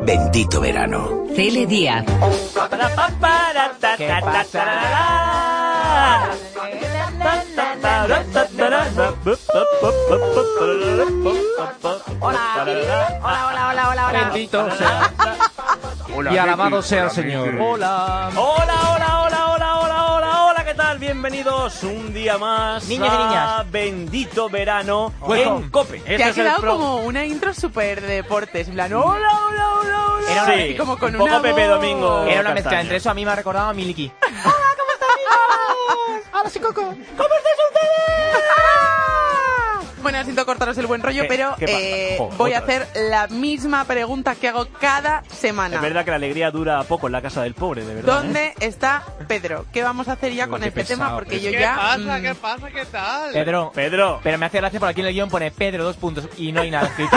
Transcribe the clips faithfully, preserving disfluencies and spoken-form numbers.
Bendito verano. Cele Díaz. ¿Qué pasa? Hola, hola, hola, hola, hola. Bendito sea. Hola, Y alabado Miki. sea el Hola, Señor. Miki. Hola. Hola, hola, hola, hola, hola, hola, hola, ¿qué tal? Bienvenidos un día más Niños y a niñas. Bendito Verano Welcome. en COPE. Te Este ha es el quedado pro- como una intro súper de deportes, en plan, hola, hola, hola, hola. Era Así sí, como con un poco una Pepe voz. Domingo. Era una mezcla Castaño. entre eso, a mí me ha recordado a Milky. ¡Hola, sí, Coco! ¿Cómo estáis ustedes? Bueno, siento cortaros el buen rollo, ¿Qué- pero qué pasa? eh, Joder, voy a otra hacer la misma pregunta que hago cada semana. Es verdad que la alegría dura poco en la casa del pobre, de verdad. ¿Dónde ¿eh? está Pedro? ¿Qué vamos a hacer ya Uy, con qué este pesado, tema? Porque Pedro. yo ¿Qué ya... pasa? mm, ¿Qué pasa? ¿Qué tal? Pedro. Pedro. Pero me hace gracia por aquí en el guión pone Pedro, dos puntos, y no hay nada escrito.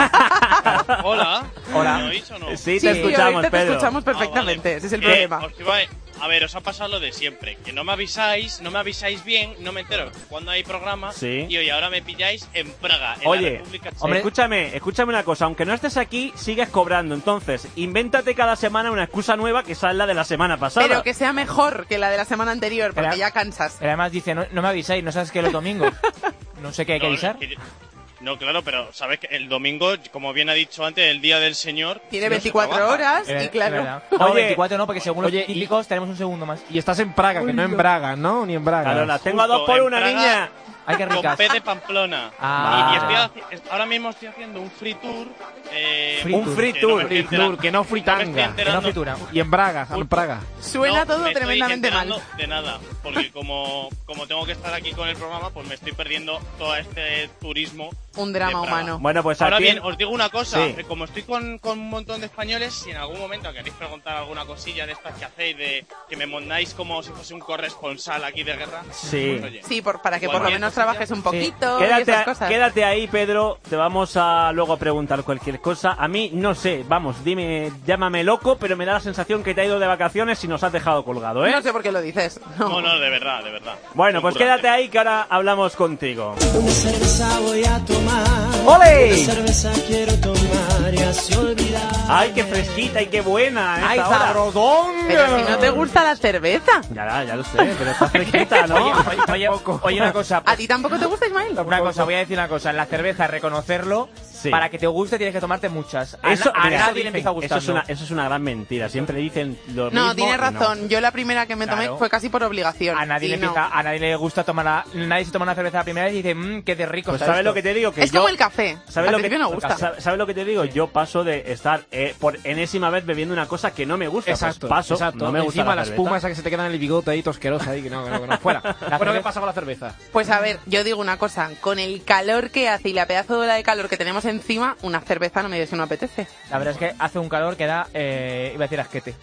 Hola. Hola. ¿Me oís o no? Sí, Sí, te sí, escuchamos, ahorita te Pedro. escuchamos Ah, perfectamente, vale. ese es el Eh, problema. os iba a... a ver, os ha pasado lo de siempre. Que no me avisáis, no me avisáis bien, no me entero cuando hay programa. Sí. Y hoy ahora me pilláis en Praga, en la Oye, República Checa. hombre. escúchame, escúchame una cosa. Aunque no estés aquí, sigues cobrando. Entonces, invéntate cada semana una excusa nueva que sea la de la semana pasada. Pero que sea mejor que la de la semana anterior, porque Era- ya cansas. Pero además dice, no, no me avisáis, no sabes que es domingo. No sé qué hay que No, avisar. es que yo- No, claro, pero sabes que el domingo, como bien ha dicho antes, el día del Señor. Tiene no se veinticuatro trabaja. horas Eh, y claro... es verdad. No, Oye. veinticuatro no, porque según Oye, los y- típicos tenemos un segundo más. Y estás en Praga, que no en Braga, ¿no? Ni en Braga. Claro, las tengo a Justo, dos por en una, Praga. niña. Ay, qué Con ricas. P de Pamplona. Ah. Y, y estoy haci- ahora mismo estoy haciendo un free tour. Eh, Free Un tour. free que no me tour. estoy Free enterando- tour, que no no me estoy fritanga. Que no enterando- fritura. Y en Braga, en Praga. Suena No, todo me estoy tremendamente mal. enterando de nada, porque como, como tengo que estar aquí con el programa, pues me estoy perdiendo todo este turismo. Un drama de Praga. humano. Bueno, pues Ahora aquí bien, os digo una cosa, Sí. eh, como estoy con, con un montón de españoles, si en algún momento queréis preguntar alguna cosilla de estas que hacéis, de que me mandáis como si fuese un corresponsal aquí de guerra, Sí. pues, oye, Sí, por, para que por lo Cualquier menos cosilla. trabajes un poquito y Quédate, esas a- cosas. quédate ahí, Pedro. Te vamos a luego a preguntar cualquier cosa. A mí, no sé, vamos, dime, llámame loco, pero me da la sensación que te ha ido de vacaciones y nos has dejado colgado, ¿eh? No sé por qué lo dices. No. no, no, de verdad, de verdad. Bueno, pues Concurrente. quédate ahí que ahora hablamos contigo. Una cerveza voy a tomar. ¡Ole! Una cerveza quiero tomar y así olvidar. ¡Ay, qué fresquita y qué buena! a ¡Ay, esta hora! sabrosón! Pero si no te gusta la cerveza. Ya, ya lo sé, pero está fresquita, ¿no? Oye, oye, oye, oye, una cosa. ¿A ti tampoco te gusta, Ismael? Una cosa, voy a decir una cosa. En la cerveza, reconocerlo, Sí. para que te guste tienes que tomarte muchas. A, Eso, na- a mira, nadie dicen- le empieza gustando. Eso es, una, eso es una gran mentira. Siempre dicen lo mismo. No, tienes y razón. Yo la primera que me tomé Claro. fue casi por obligación. A nadie, Y le no. empieza, a nadie le gusta tomar la, nadie se toma una cerveza la primera vez y dice, mmm, qué de rico. Pues está ¿sabes esto". lo que te digo? Que Es yo, como el café. ¿Sabes Al lo que principio no gusta. sa- ¿Sabes lo que te digo? Yo paso de estar eh, por enésima vez bebiendo una cosa que no me gusta. Pues Exacto, paso, exacto. no me gusta Encima la la cerveza. espuma esa que se te queda en el bigote ahí tosquerosa ahí, que no, que no, que no. Fuera. Bueno, ¿qué cerveza- pasa con la cerveza? Pues a ver, yo digo una cosa. Con el calor que hace y la pedazo de ola de calor que tenemos encima, una cerveza no me dice que no apetece. La verdad es que hace un calor que da, eh, iba a decir asquete.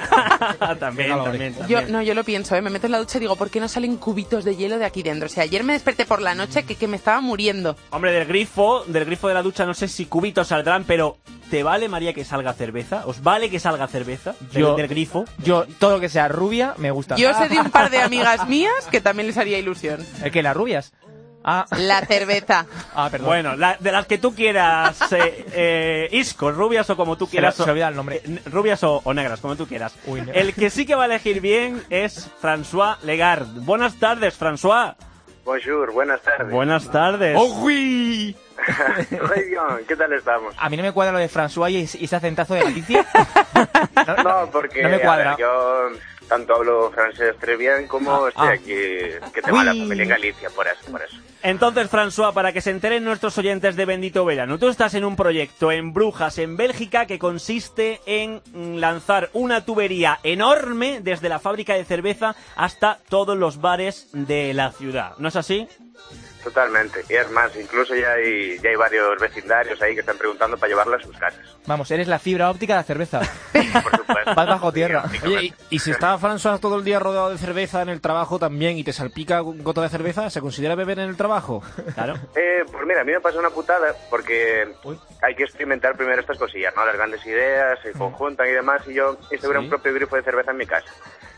también, Venga, también, Yo también. no, yo lo pienso, ¿eh? Me meto en la ducha y digo, ¿por qué no salen cubitos de hielo de aquí dentro? O sea, ayer me desperté por la noche que, que me estaba muriendo. Hombre, del grifo, del grifo de la ducha, no sé si cubitos saldrán, pero ¿te vale, María, que salga cerveza? ¿Os vale que salga cerveza del, Yo- del grifo? Yo, todo lo que sea rubia, me gusta. Yo sé de un par de amigas mías que también les haría ilusión. ¿El que las rubias? Ah, La cerveza. ah perdón. Bueno, la- de las que tú quieras, eh, eh, Isco, rubias o como tú Se quieras. le- se olvida el nombre. eh, rubias o, o negras, como tú quieras. Uy, ne- El que sí que va a elegir bien es François Legard. Buenas tardes, François. Bonjour, buenas tardes. Buenas tardes. ¡Uy! Muy bien, ¿qué tal estamos? A mí no me cuadra lo de François y, y ese acentazo de Galicia. no, No, porque no me a cuadra. ver, yo tanto hablo francés très bien como Ah, estoy ah. aquí, que tengo a la Uy. familia en Galicia, por eso, por eso. Entonces, François, para que se enteren nuestros oyentes de Bendito Verano, tú estás en un proyecto en Brujas, en Bélgica, que consiste en mm, lanzar una tubería enorme desde la fábrica de cerveza hasta todos los bares de la ciudad. ¿No es así? Totalmente. Y es más, incluso ya hay, ya hay varios vecindarios ahí que están preguntando para llevarlo a sus casas. Vamos, eres la fibra óptica de la cerveza. Por supuesto. Vas bajo tierra. Oye, y, y si está François todo el día rodeado de cerveza en el trabajo también y te salpica un gota de cerveza, ¿se considera beber en el trabajo? Claro. Eh, pues mira, a mí me pasa una putada porque Uy. hay que experimentar primero estas cosillas, ¿no? Las grandes ideas se conjuntan y demás, y yo instauré Sí. un propio grifo de cerveza en mi casa.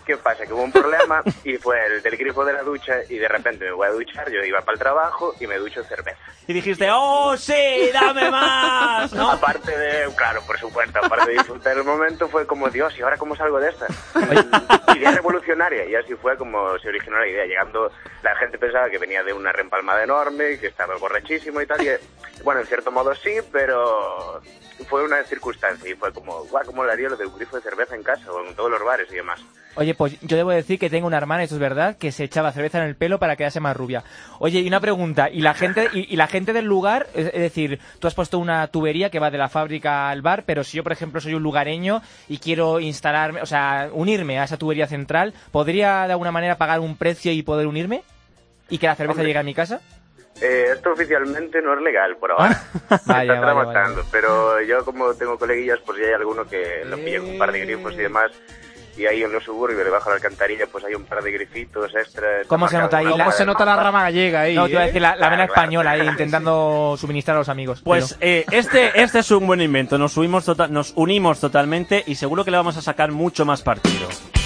¿qué pasa? Que hubo un problema y fue el del grifo de la ducha y de repente me voy a duchar, yo iba para el trabajo y me ducho cerveza. Y dijiste, ¡oh, sí, dame más! ¿No? Aparte de, claro, por supuesto, aparte de disfrutar el momento, fue como, Dios, ¿y ahora cómo salgo de esta? Idea revolucionaria, y así fue como se originó la idea. Llegando, la gente pensaba que venía de una reempalmada enorme, que estaba borrachísimo y tal, y bueno, en cierto modo sí, pero fue una circunstancia y fue como, guau, ¿cómo le haría lo de un grifo de cerveza en casa o en todos los bares y demás? Oye, pues yo debo decir que tengo una hermana, eso es verdad, que se echaba cerveza en el pelo para quedarse más rubia. Oye, y una pregunta, ¿y la gente y, y la gente del lugar? Es, es decir, tú has puesto una tubería que va de la fábrica al bar, pero si yo, por ejemplo, soy un lugareño y quiero instalarme, o sea, unirme a esa tubería central, ¿podría de alguna manera pagar un precio y poder unirme? ¿Y que la cerveza Hombre. llegue a mi casa? Eh, esto oficialmente no es legal por ahora. Se Vaya, está vaya, trabajando, vaya. pero yo como tengo coleguillas, pues ya hay alguno que lo pilla con un par de grifos y demás. Y ahí en los suburbios, debajo de la alcantarilla, pues hay un par de grifitos extras. ¿Cómo se nota ahí ¿Cómo la- se nota la rama gallega ahí? No, te iba a eh? decir la, la vena Claro, claro. española ahí intentando suministrar a los amigos. Pues eh, este, este es un buen invento, nos, subimos tota- nos unimos totalmente y seguro que le vamos a sacar mucho más partido.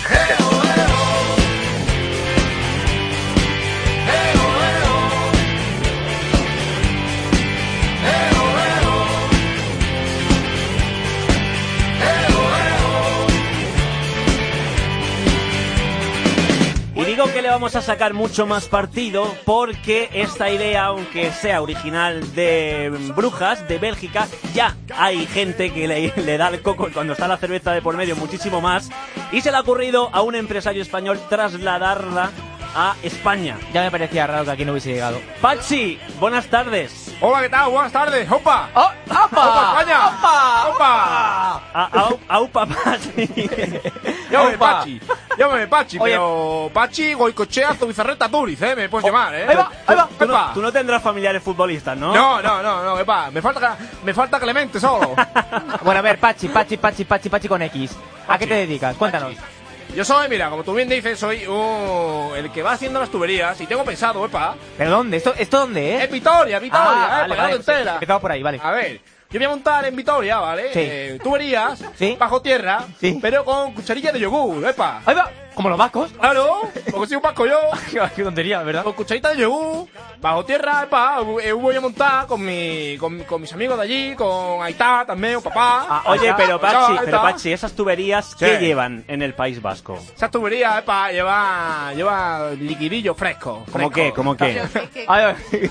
Y digo que le vamos a sacar mucho más partido porque esta idea, aunque sea original de Brujas, de Bélgica, ya hay gente que le, le da el coco cuando está la cerveza de por medio muchísimo más y se le ha ocurrido a un empresario español trasladarla a España. Ya me parecía raro que aquí no hubiese llegado. Pachi, buenas tardes. Hola, ¿qué tal? Buenas tardes. ¡Opa! ¡Oh, opa! ¡Opa, España! ¡Opa! ¡Opa! A, au, aupa, Pachi. Llámame Opa. Pachi. Llámame Pachi, Oye. pero Pachi, Goicochea, Zubizarreta, Turiz, ¿eh? Me puedes llamar, ¿eh? Ahí va, ahí va. Tú no, Epa. tú no tendrás familiares futbolistas, ¿no? No, no, no, no, epa, me falta, me falta Clemente solo. Bueno, a ver, Pachi, Pachi, Pachi, Pachi, Pachi con X. ¿A qué te dedicas? Cuéntanos. Yo soy, mira, como tú bien dices, soy uh, el que va haciendo las tuberías y tengo pensado, epa, ¿Pero dónde? ¿Esto, esto dónde, eh? es Vitoria, Vitoria, Ah, eh, vale, pagado vale. entera. Empezamos por ahí, vale. A ver, yo voy a montar en Vitoria, ¿vale? Sí. Eh, tuberías, Sí. bajo tierra, Sí. pero con cucharilla de yogur, epa. Ahí va. Como los vascos. Claro, porque soy un vasco yo. Qué tontería, ¿verdad? Con cucharita de yogur, bajo tierra, epa, eh, voy a montar con, mi, con, con mis amigos de allí, con Aitá también, un papá. Ah, oye, pero Aitá, Pachi, Aitá. pero Pachi, esas tuberías, ¿qué Sí. llevan en el País Vasco? Esas tuberías, epa, lleva, lleva liquidillo fresco. ¿Cómo fresco. qué? ¿Cómo qué? Ay, ay.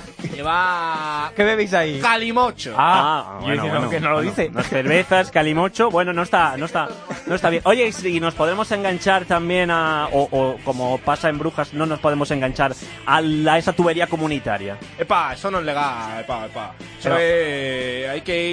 Lleva ¿Qué bebéis ahí? calimocho. Ah, yo diciendo que no lo dice. Las cervezas, calimocho, bueno, no está, no está, no está bien. Oye, y si nos podemos enganchar también a, o, o como pasa en Brujas, no nos podemos enganchar a, la, a esa tubería comunitaria. Epa, eso no es legal, epa, epa. Eso Pero- es- hay que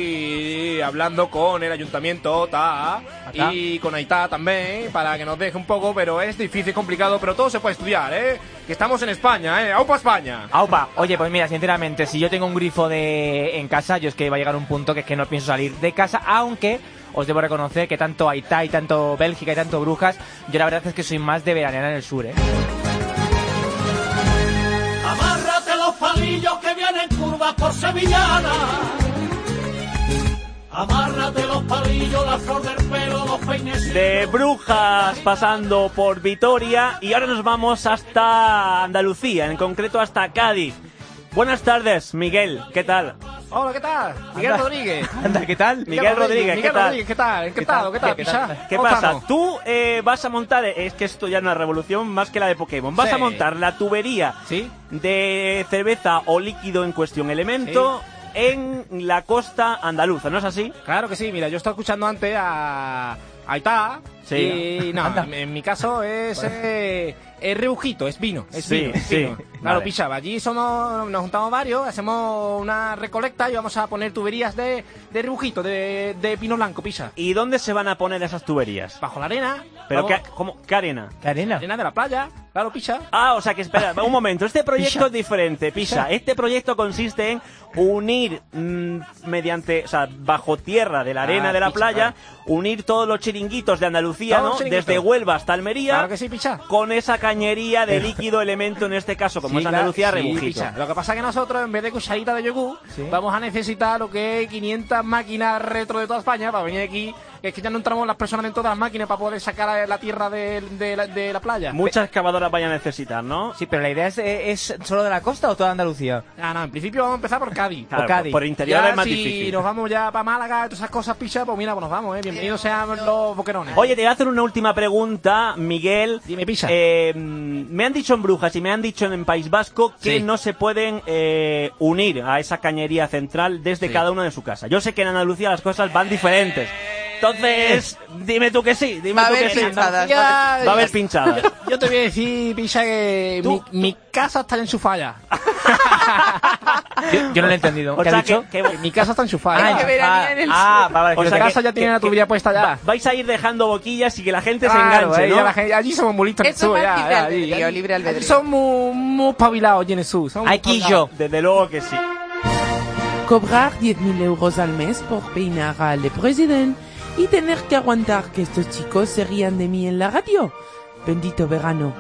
ir hablando con el ayuntamiento, ta, Acá. y con Aitá también, para que nos deje un poco, pero es difícil, complicado, pero todo se puede estudiar, ¿eh? Que estamos en España, ¿eh? ¡Aupa España! Aupa, oye, pues mira, sinceramente, si yo tengo un grifo de en casa, yo es que va a llegar un punto que es que no pienso salir de casa, aunque os debo reconocer que tanto Aitá y tanto Bélgica y tanto Brujas, yo la verdad es que soy más de veranear en el sur, ¿eh? Amárrate los palillos que vienen curvas por sevillana. Amárrate los palillos, la flor del pelo, los peines. De Brujas pasando por Vitoria y ahora nos vamos hasta Andalucía, en concreto hasta Cádiz. Buenas tardes, Miguel, ¿qué tal? Hola, ¿qué tal? Miguel Anda. Rodríguez. Anda, ¿qué tal? Miguel Rodríguez, ¿qué Miguel tal? Rodríguez, ¿qué tal? Encantado, ¿qué tal? ¿Qué tal? Picha? ¿Qué ¿Cómo pasa? estamos? Tú eh, vas a montar, es que esto ya es una revolución más que la de Pokémon, vas Sí. a montar la tubería ¿Sí? de cerveza o líquido en cuestión elemento en la costa andaluza, ¿no es así? Claro que sí, mira, yo estaba escuchando antes a Aitá. Sí. Y no, Anda. en, en mi caso es, eh, es rebujito, es vino, es Sí, vino, es sí, vino. Claro, vale. picha, allí somos, nos juntamos varios, hacemos una recolecta y vamos a poner tuberías de, de rebujito, de, de pino blanco, picha. ¿Y dónde se van a poner esas tuberías? Bajo la arena, ¿Pero vamos- qué, cómo, qué arena? ¿Qué arena? arena de la playa, claro, picha. Ah, o sea que espera, un momento, este proyecto Pisha. es diferente, Pisa. Este proyecto consiste en unir mm, mediante, o sea, bajo tierra de la arena Ah, de la Pisha, playa, claro. unir todos los chiringuitos de Andalucía, Todos ¿no? los chiringuitos. Desde Huelva hasta Almería, Claro que sí, picha. con esa cañería de líquido elemento, en este caso, como Sí, es claro, Andalucía, sí, rebujito. picha. Lo que pasa es que nosotros, en vez de cucharita de yogur, Sí. vamos a necesitar lo que es quinientas máquinas retro de toda España para venir aquí que es que ya no entramos las personas dentro de las máquinas para poder sacar la tierra de, de, la, de la playa. Muchas excavadoras vayan a necesitar, ¿no? Sí, pero la idea es, es solo de la costa o toda Andalucía. Ah, no, en principio vamos a empezar por Cádiz. Claro, por Cádiz. Por interior Ya es más si difícil. nos vamos ya para Málaga y todas esas cosas, picha, pues mira, pues nos vamos, ¿eh? Bienvenidos sean los boquerones. Oye, te voy a hacer una última pregunta, Miguel. Dime, Pisa. Eh, me han dicho en Brujas y me han dicho en País Vasco que Sí. no se pueden eh, unir a esa cañería central desde Sí. cada uno de su casa. Yo sé que en Andalucía las cosas van diferentes. Entonces, dime tú que sí, dime Va a tú que haber sí. pinchadas. Ya- Va a haber pinchadas. Yo te voy a decir, Pisa, que mi, Tú- mi casa está enchufada ya. Yo, yo no lo he entendido. O ¿Qué sea has dicho? que- que- Mi casa está enchufada. Ay, ya. que veranía en el ah, sur. vale, O que sea lo La que- casa ya tiene que- la tubería que- puesta ya. va- vais a ir dejando boquillas y que la gente se Claro, enganche, ahí ¿no? ya la gente- allí somos muy listos en el Eso sur, es ya, libre ya, albedrío, allí- libre albedrío. allí somos muy, muy espabilados allí en el sur. somos muy Aquí espabilados. yo. Desde luego que sí. Cobrar diez mil euros al mes por peinar al de presidente y tener que aguantar que estos chicos se rían de mí en la radio. Bendito verano.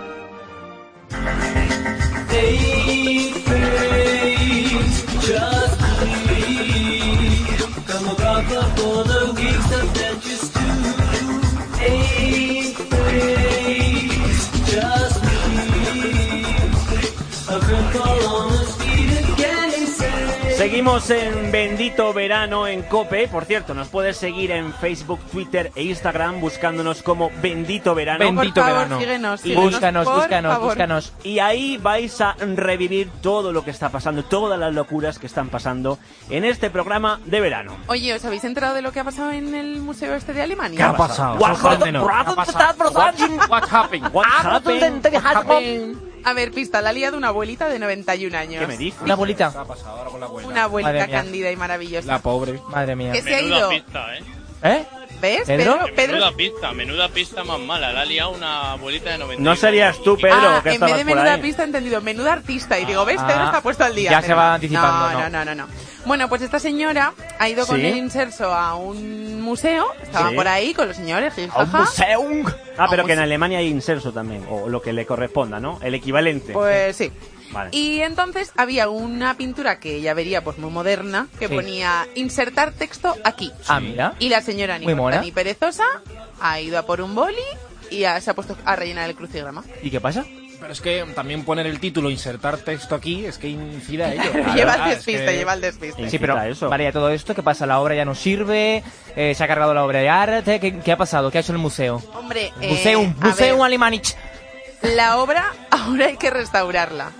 Seguimos en Bendito Verano en COPE. Por cierto, nos puedes seguir en Facebook, Twitter e Instagram buscándonos como Bendito Verano. Bendito Por favor, verano. síguenos, síguenos, Búscanos, por búscanos, favor. búscanos. Y ahí vais a revivir todo lo que está pasando, todas las locuras que están pasando en este programa de verano. Oye, ¿os habéis enterado de lo que ha pasado en el museo este de Alemania? ¿Qué ha pasado? What Sorpréndenos. happened? ¿Qué ha pasado? What happened? What happened? What happened? A ver, pista, la ha liado una abuelita de noventa y un años. ¿Qué me dices? Una bolita. ¿Qué ha pasado ahora con la abuela? Una abuelita Madre mía. cándida y maravillosa. La pobre. Madre mía. Que se ha Menuda ido. pista, ¿eh? ¿Eh? ¿Ves? ¿Pedro? Pedro, Pedro- Menuda pista, menuda pista más mala. La ha liado una abuelita de noventa. No serías tú, Pedro, Ah, que en vez estabas de por menuda ahí. pista he entendido menuda artista y digo, ¿ves? Ah, Pedro está puesto al día. ya Pero se va no. anticipando, No, ¿no? no, no, no. Bueno, pues esta señora ha ido con ¿Sí? el inserso a un museo, estaba Sí. por ahí con los señores, A un jijaja. museo. Ah, pero Vamos. que en Alemania hay inserso también, o lo que le corresponda, ¿no? El equivalente. Pues sí. Vale. Y entonces había una pintura que ella vería pues muy moderna que Sí. ponía insertar texto aquí. Ah, mira. Y la señora ni Muy corta mona. ni perezosa ha ido a por un boli y ha- se ha puesto a rellenar el crucigrama. ¿Y qué pasa? Pero es que también poner el título, insertar texto aquí, es que incide a ello. lleva Claro, el es despiste, que- lleva el despiste. Sí, Sí, pero quita eso. vale, ya todo esto, ¿qué pasa? La obra ya no sirve, eh, se ha cargado la obra de arte, ¿qué, qué ha pasado? ¿Qué ha hecho el museo? Hombre, eh, Museum, a Museum ver, Alemanich. la obra ahora hay que restaurarla.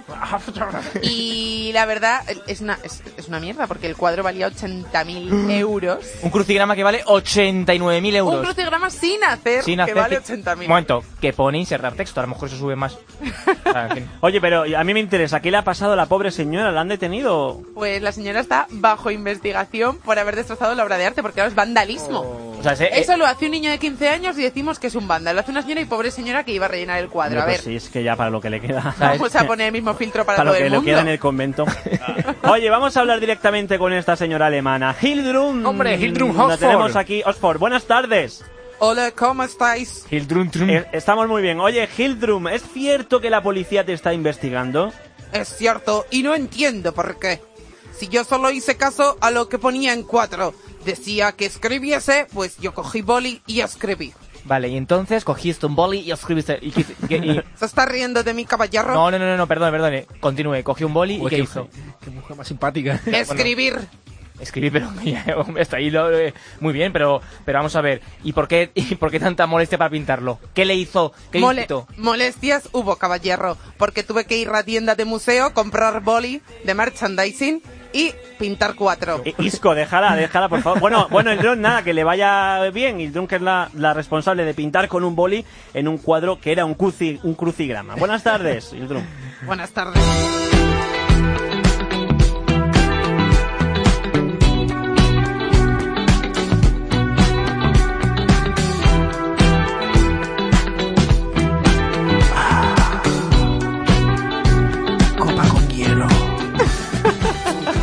Y la verdad es una, es, es una mierda porque el cuadro valía ochenta mil euros. Un crucigrama que vale ochenta y nueve mil euros. Un crucigrama sin hacer, Sin que hacer vale que- ochenta mil. Un momento, que pone insertar texto, a lo mejor se sube más. Ah, en fin. Oye, pero a mí me interesa, ¿qué le ha pasado a la pobre señora? ¿La han detenido? Pues la señora está bajo investigación por haber destrozado la obra de arte, porque claro, es vandalismo. O sea, se- eh, Eso lo hace un niño de quince años y decimos que es un vándalo. Lo hace una señora y pobre señora que iba a rellenar el cuadro. Hombre, A pues ver, sí, es que ya para lo que le queda. vamos a poner el mismo filtro para, Para lo todo que el le mundo. queda en el convento. Oye, vamos a hablar directamente con esta señora alemana, Hildrun. Hombre, Hildrun La Hosford. tenemos aquí, Osford. Buenas tardes. Hola, ¿cómo estáis? Hildrun Trum. Eh, estamos muy bien. Oye, Hildrum, ¿es cierto que la policía te está investigando? Es cierto, y no entiendo por qué. Si yo solo hice caso a lo que ponía en cuatro, decía que escribiese, pues yo cogí boli y escribí. Vale, y entonces cogiste un boli y escribiste. Y, qué- qué- y- ¿Se está riendo de mi caballero? no, no, no, no, perdón, perdón. Continúe, cogió un boli y Uy, ¿qué qué- hizo? Qué mujer más simpática. Escribir. Escribí, pero hombre, está ahí lo- eh, muy bien, pero pero vamos a ver. ¿Y por qué y por qué tanta molestia para pintarlo? ¿Qué le hizo? ¿Qué Mole- hizo? molestias hubo, caballero, porque tuve que ir a tienda de museo, comprar boli de merchandising y pintar cuatro. I- Isco, déjala, déjala, por favor. Bueno, bueno, Hildrum, nada, que le vaya bien. Hildrum, que es la, la responsable de pintar con un boli en un cuadro que era un, cruci- un crucigrama. Buenas tardes, Hildrum. Buenas tardes. Copa con hielo.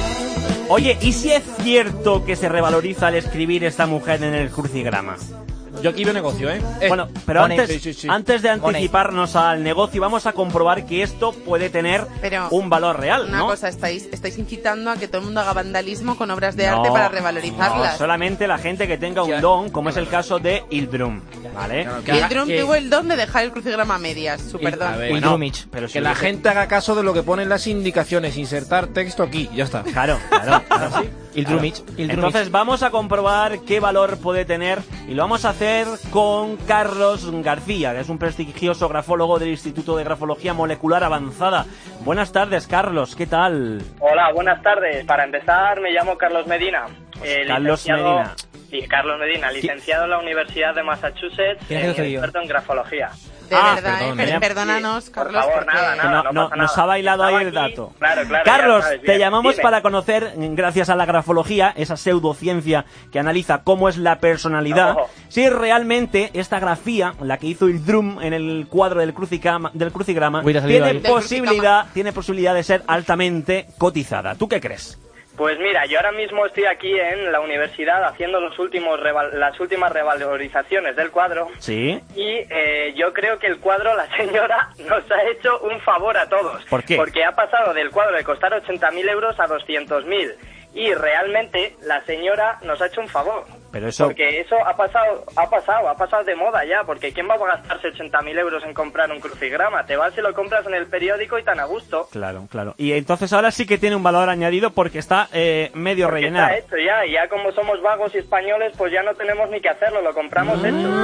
Oye, ¿y si es cierto que se revaloriza al escribir esta mujer en el crucigrama? Yo aquí veo negocio, ¿eh? eh bueno, pero Money. antes, Sí, sí, sí. antes de anticiparnos al negocio, vamos a comprobar que esto puede tener Pero un valor real, Una ¿no? cosa, estáis, estáis incitando a que todo el mundo haga vandalismo con obras de No, arte para revalorizarlas. no, solamente la gente que tenga un don, como es el caso de Ildrum, ¿vale? Claro, Y que el haga- Drum que- tuvo el don de dejar el crucigrama a medias, su Y- perdón. a ver, Y Drumich. pero si Que la hubiese- gente haga caso de lo que ponen las indicaciones, insertar texto aquí, ya está. Claro, claro, claro. Y el Drumich. y el Entonces Drumich. vamos a comprobar qué valor puede tener y lo vamos a hacer con Carlos García, que es un prestigioso grafólogo del Instituto de Grafología Molecular Avanzada. Buenas tardes, Carlos, ¿qué tal? Hola, buenas tardes. Para empezar, me llamo Carlos Medina. eh, Carlos licenciado- Medina. Sí, Carlos Medina, licenciado en la Universidad de Massachusetts, ¿Quién es eh, que te digo? experto en grafología. De Ah, verdad, perdón, eh, per- ya- perdónanos, Sí, por Carlos, favor, porque... nada, Que nada. no- no no- pasa nos nada. ha bailado ahí Estaba el aquí- dato. Claro, claro. Carlos, ya sabes, te bien. llamamos Dime. para conocer, gracias a la grafología, esa pseudociencia que analiza cómo es la personalidad, Ojo. si realmente esta grafía, la que hizo Ildrum en el cuadro del crucigrama, del crucigrama Hubiera salido tiene ahí. posibilidad, tiene posibilidad de ser altamente cotizada. ¿Tú qué crees? Pues mira, yo ahora mismo estoy aquí en la universidad haciendo los últimos reval- las últimas revalorizaciones del cuadro. Sí. Y eh, yo creo que el cuadro, la señora, nos ha hecho un favor a todos. ¿Por qué? Porque ha pasado del cuadro de costar ochenta mil euros a doscientos mil. Y realmente la señora nos ha hecho un favor. Pero eso... Porque eso ha pasado, ha pasado, ha pasado de moda ya. Porque ¿quién va a gastarse ochenta mil euros en comprar un crucigrama? Te vas y lo compras en el periódico y tan a gusto. Claro, claro. Y entonces ahora sí que tiene un valor añadido porque está eh, medio Porque rellenado. está hecho ya. Y ya como somos vagos y españoles, pues ya no tenemos ni que hacerlo. Lo compramos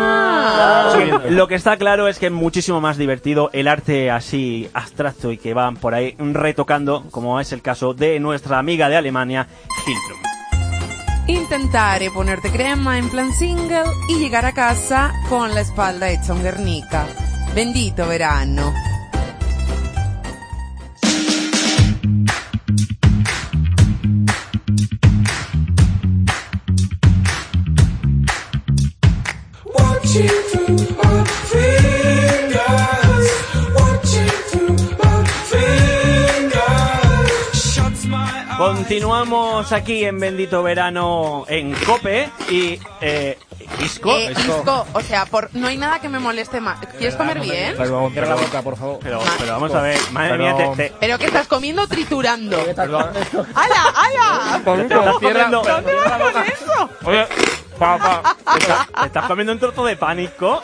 Ah. hecho. Sí, lo que está claro es que es muchísimo más divertido el arte así abstracto y que van por ahí retocando, como es el caso de nuestra amiga de Alemania, Hildrum. Intentare ponerte crema en plan single y llegar a casa con la espalda hecha un Guernica. Bendito verano. Continuamos aquí en Bendito Verano en COPE y... Eh, ¿Isco? Eh, Isco, o sea, por, no hay nada que me moleste más. ¿Quieres comer bien? Perdón, cierra la boca, por favor. Pero, pero vamos a ver, madre mía, te, te- ¿Pero qué estás comiendo? Triturando. Perdón. ¡Hala, hala! te estás Cierra- comiendo, ¿Dónde vas con eso? Oye, papá. te estás- te estás comiendo un trozo de pánico.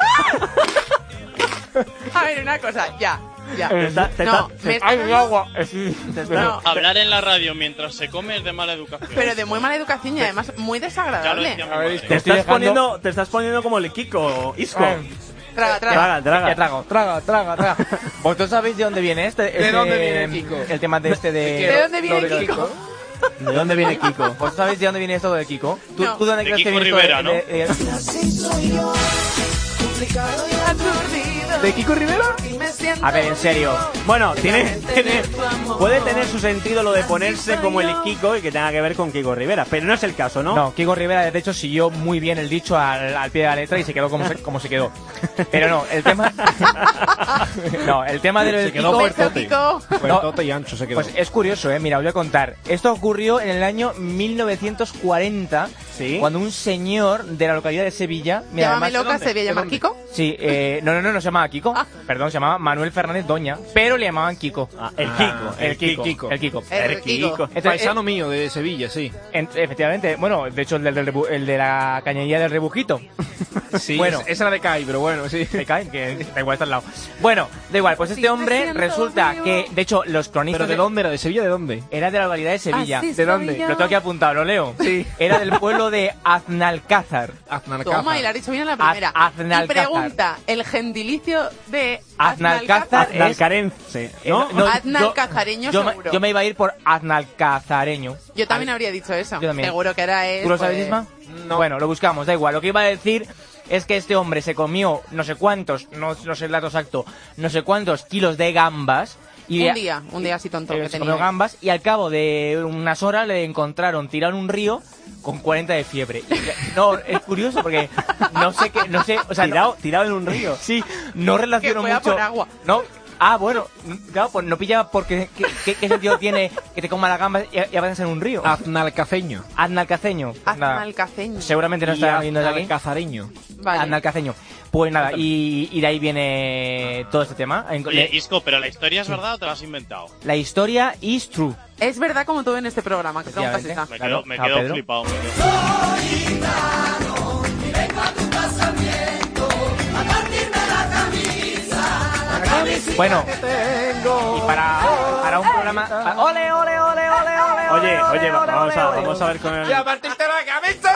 A ver, una cosa, ya, ya. Te está- te No, está- me Ay, estás- mi agua. te está- No, Hablar en la radio mientras se come es de mala educación. pero de muy mala educación y además muy Ya lo desagradable. decía mi A ver, madre. Te Estoy estás dejando- poniendo, te estás poniendo como el Kiko, Isco. Ay. Traga, traga. Traga, traga. ¿Qué trago? Traga, traga, traga. ¿Vosotros sabéis de dónde viene este? este- dónde viene Kiko? El tema de este de... ¿De dónde viene Lo del Kiko? ¿De dónde viene Kiko? ¿Vosotros sabéis de dónde viene esto de Kiko? ¿Tú, No. ¿tú dónde De crees que Kiko viene Rivera, esto de, de- de- ¿De Kiko Rivera? A ver, en serio. Bueno, tiene, tiene, puede tener su sentido lo de ponerse como el Kiko y que tenga que ver con Kiko Rivera, pero no es el caso, ¿no? No, Kiko Rivera de hecho siguió muy bien el dicho al, al pie de la letra y se quedó como se, como se quedó. Pero no, el tema... no, el tema de lo del Se quedó Kiko... Beso, Kiko. Puertote y ancho se quedó. Pues es curioso, eh. Mira, os voy a contar. Esto ocurrió en el año mil novecientos cuarenta, Sí. cuando un señor de la localidad de Sevilla... Mira, Llámame además, loca, se voy a llamar Kiko. Sí, eh, no, no, no, no se llamaba Kiko. Perdón, se llamaba Manuel Fernández Doña, pero le llamaban Kiko. Ah, el Kiko, el Kiko, Kiko. el Kiko. El Kiko. Entonces, Paisano mío de Sevilla, sí. En- efectivamente, bueno, de hecho el, del, del rebu- el de la cañería del rebujito. Sí, Bueno. esa era de Kai, pero bueno, sí. Me caen, que da igual, está al lado. Bueno, da igual, pues este Sí, me hombre siento resulta vivo. que, de hecho, los cronistas... ¿Pero de dónde era? ¿De Sevilla de dónde? Era de la localidad de Sevilla. Así ¿De dónde? soy yo. Lo tengo aquí apuntado, ¿lo leo? Sí. Era del pueblo de Aznalcázar. Aznalcázar. Toma, y la has dicho bien en la primera. Az- Aznalcázar. Y pregunta, el gentilicio de Aznalcázar es- Aznalcarense, ¿no? Eh, no, Aznalcazareño yo, yo me- seguro. yo me iba a ir por Aznalcazareño. Yo también habría dicho eso. Yo también. Seguro que era él. ¿Tú lo sabes, pues- Isma? No. Bueno, lo buscamos, da igual. Lo que iba a decir es que este hombre se comió no sé cuántos, no, no sé el dato exacto, no sé cuántos kilos de gambas. Y Un día, un día así tonto eh, que se tenía. comió gambas y al cabo de unas horas le encontraron tirado en un río con cuarenta de fiebre. Y, no, es curioso porque no sé qué, no sé, o sea, tirado, no- tirado en un río. sí, no relaciono Que fue a mucho. por agua. No, Ah, bueno, claro, pues no pilla porque ¿qué, qué, qué sentido tiene que te coma las gambas y, y avances en un río? Aznalcaceño. Aznalcaceño. Pues nada, Aznalcaceño. seguramente no está viendo de aquí. Aznalcazareño. Vale. Aznalcaceño. Pues nada, y, y de ahí viene todo este tema. En- Oye, le- Isco, ¿pero la historia es verdad o te la has inventado? la historia is true. Es verdad como todo en este programa, que preguntas esa. Me Claro, quedo, me ¿a quedo Pedro? flipado. me quedo- Bueno, y para, para un programa... para- ¡Ole, ole, ole, ole, ole! Oye, ole, oye, va- ole, vamos ole, a, ole! vamos a ver con el... ¡Ya partiste la cabeza!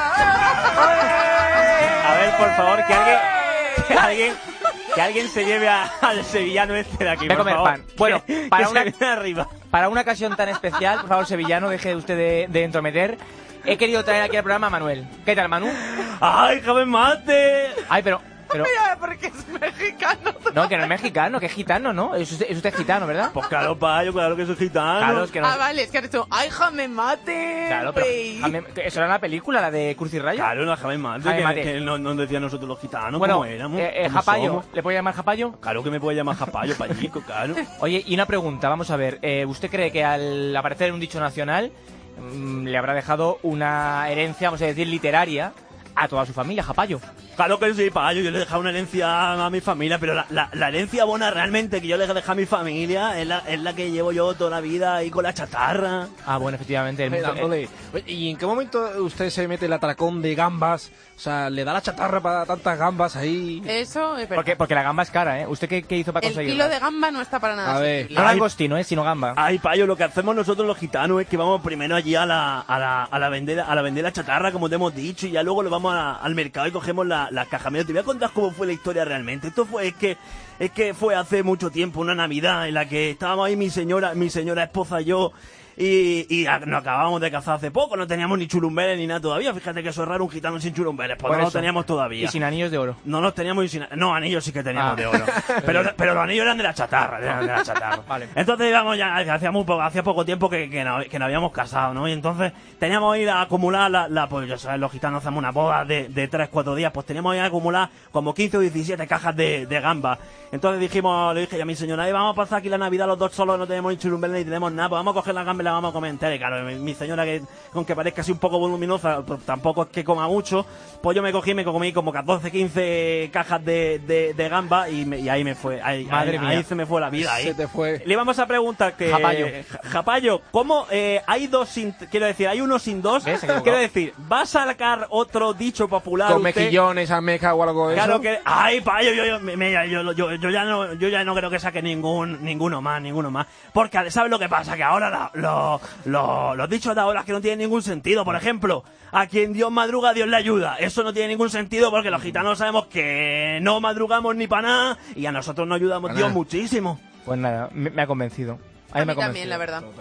A ver, por favor, que alguien... Que alguien... Que alguien se lleve a- al sevillano este de aquí, Voy a por comer favor. pan. Bueno, Que- para que una- se viene arriba. Para una ocasión tan especial, por favor, sevillano, deje usted de, de entrometer. He querido traer aquí al programa a Manuel. ¿Qué tal, Manu? ¡Ay, que me mate! Ay, pero... pero Mira, porque es mexicano. no, que no es mexicano, que es gitano, ¿no? Es usted, es usted gitano, ¿verdad? Pues claro, payo, claro que soy gitano. Claro, es que no... Ah, vale, es que has dicho, ¡ay, jame mate! Claro, pero... güey! Jame- que eso era la película, la de Cruz y Rayo. Claro, no, Jaime Mate, Jaime que, Mate. que no, no decían nosotros los gitanos, Bueno, cómo éramos. eh, eh, cómo Japallo, somos. ¿le puedo llamar Japallo? Claro que me puede llamar Japallo, payico, claro. Oye, y una pregunta, vamos a ver. eh, ¿Usted cree que al aparecer en un dicho nacional mm, le habrá dejado una herencia, vamos a decir, literaria a toda su familia, Japallo? Claro que sí, payo, yo le he dejado una herencia a mi familia, pero la, la, la herencia buena realmente que yo le he dejado a mi familia es la, es la que llevo yo toda la vida ahí con la chatarra. Ah, bueno, efectivamente. el- Eh, dándole. Oye, ¿y en qué momento usted se mete el atracón de gambas? O sea, ¿le da la chatarra para tantas gambas ahí? Eso es verdad. porque, porque la gamba es cara, ¿eh? ¿Usted qué, qué hizo para El conseguirla? kilo de gamba no está para nada A ver. asequible. No langostino, ¿eh? Sino gamba. Ay, payo, lo que hacemos nosotros los gitanos es que vamos primero allí a la, a la, a la vender a la vender la chatarra, como te hemos dicho, y ya luego lo vamos a- al mercado y cogemos la, la caja. Mira, te voy a contar cómo fue la historia realmente. Esto fue, es que, es que fue hace mucho tiempo, una Navidad, en la que estábamos ahí mi señora, mi señora esposa y yo, y, y a- nos acabamos de casar hace poco, no teníamos ni churumbeles ni nada todavía. Fíjate que eso es raro, un gitano sin churumbeles, pues Por no lo eso. teníamos todavía. Y sin anillos de oro. No los teníamos y sin... No, anillos sí que teníamos Ah. de oro. Pero, pero los anillos eran de la chatarra, eran de la chatarra. Vale. Entonces íbamos ya, hacía, muy poco, hacía poco tiempo que, que, no, que nos habíamos casado, ¿no? Y entonces teníamos que ir a acumular la, la pues ya sabes, los gitanos hacemos una boda de, de tres, cuatro días, pues teníamos que ir a acumular como quince o diecisiete cajas de, de gamba. Entonces dijimos, le dije yo a mi señora, "Ay, vamos a pasar aquí la Navidad los dos solos, no tenemos ni churumbeles ni tenemos nada, pues vamos a coger la gamba y la vamos a comer entera". Y claro, mi, mi señora, que aunque parezca así un poco voluminosa, pues tampoco es que coma mucho, pues yo me cogí, me comí como catorce, quince cajas de, de, de gamba y, me- y ahí me fue, ahí, Madre ahí, mía. ahí se me fue la vida. Ahí. Se te fue. Le íbamos a preguntar que... Japallo. Ja- Japallo, ¿cómo eh, hay dos sin... Quiero decir, hay uno sin dos? ¿Ves? Se ha equivocado. Quiero decir, ¿va a sacar otro dicho popular Con usted? mejillones, almeja o algo de Claro eso. que... Ay, payo, yo, yo, me- me- yo, yo, yo ya no, yo ya no creo que saque ningún, ninguno más, ninguno más. Porque, ¿sabes lo que pasa? Que ahora la- lo- lo- los dichos de ahora que no tienen ningún sentido. Por ejemplo, a quien Dios madruga, Dios le ayuda. Eso no tiene ningún sentido porque los gitanos sabemos que no madrugamos ni para nada y a nosotros nos ayudamos Pa' Dios nada. muchísimo. Pues nada, me, me ha convencido. Ahí A me mí ha también, la convencido.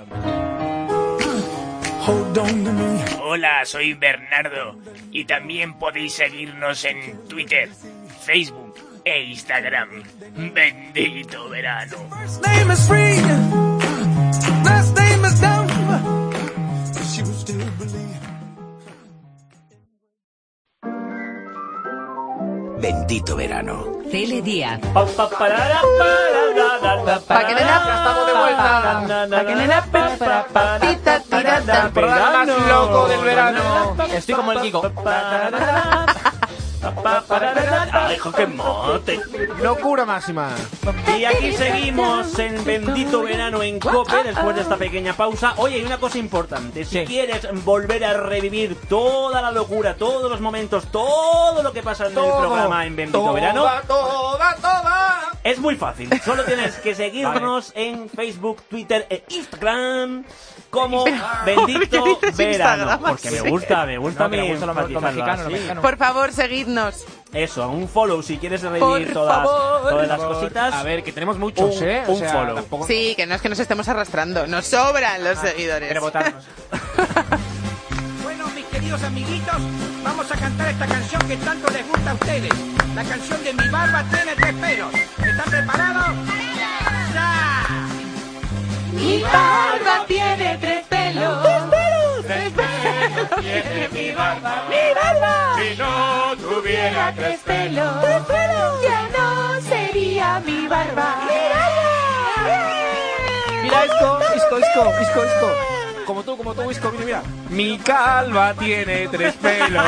verdad. Hola, soy Bernardo y también podéis seguirnos en Twitter, Facebook e Instagram. Bendito verano. First name is free, last name is dumb. She will still believe. Bendito verano. Cele Díaz. Pa, pa, parara, parara, da, Pa' que nena, ya estamos de vuelta. na, na, Pa' que nena, pa, pa, pa, tita, tira, ta. El programa más loco del verano. Estoy como el Kiko. Ay, hijo, qué mote. Locura máxima. Y aquí seguimos en Bendito Verano en COPE después de esta pequeña pausa. Oye, hay una cosa importante. Si Sí. quieres volver a revivir toda la locura, todos los momentos, todo lo que pasa en el programa en Bendito toda, Verano, toda, toda. es muy fácil. Solo tienes que seguirnos en Facebook, Twitter e Instagram como Bendito ¿por qué dices Verano. Instagram Porque así? me gusta, me gusta No, a que mí le gusta lo- lo enfatizarlo mexicano, lo así. mexicano. Por favor, seguidnos. Eso, un follow si quieres revivir Por todas, favor. todas las Por favor. cositas. A ver, que tenemos muchos, Un- ¿eh? un follow. tampoco- Sí, que no es que nos estemos arrastrando. Nos sobran los seguidores. Quiere votarnos. Bueno, mis queridos amiguitos, vamos a cantar esta canción que tanto les gusta a ustedes. La canción de Mi barba tiene tres pelos. ¿Están preparados? ¡Ya! Mi barba tiene tres pelos. Tres pelos tiene mi barba. Mi barba. Si no tuviera tres pelos, ya no sería María, mi barba. Mira, Isco, Isco, Isco, Isco, Isco. Como tú, como tú, Isco, mira, mira. Mi calva tiene tres pelos.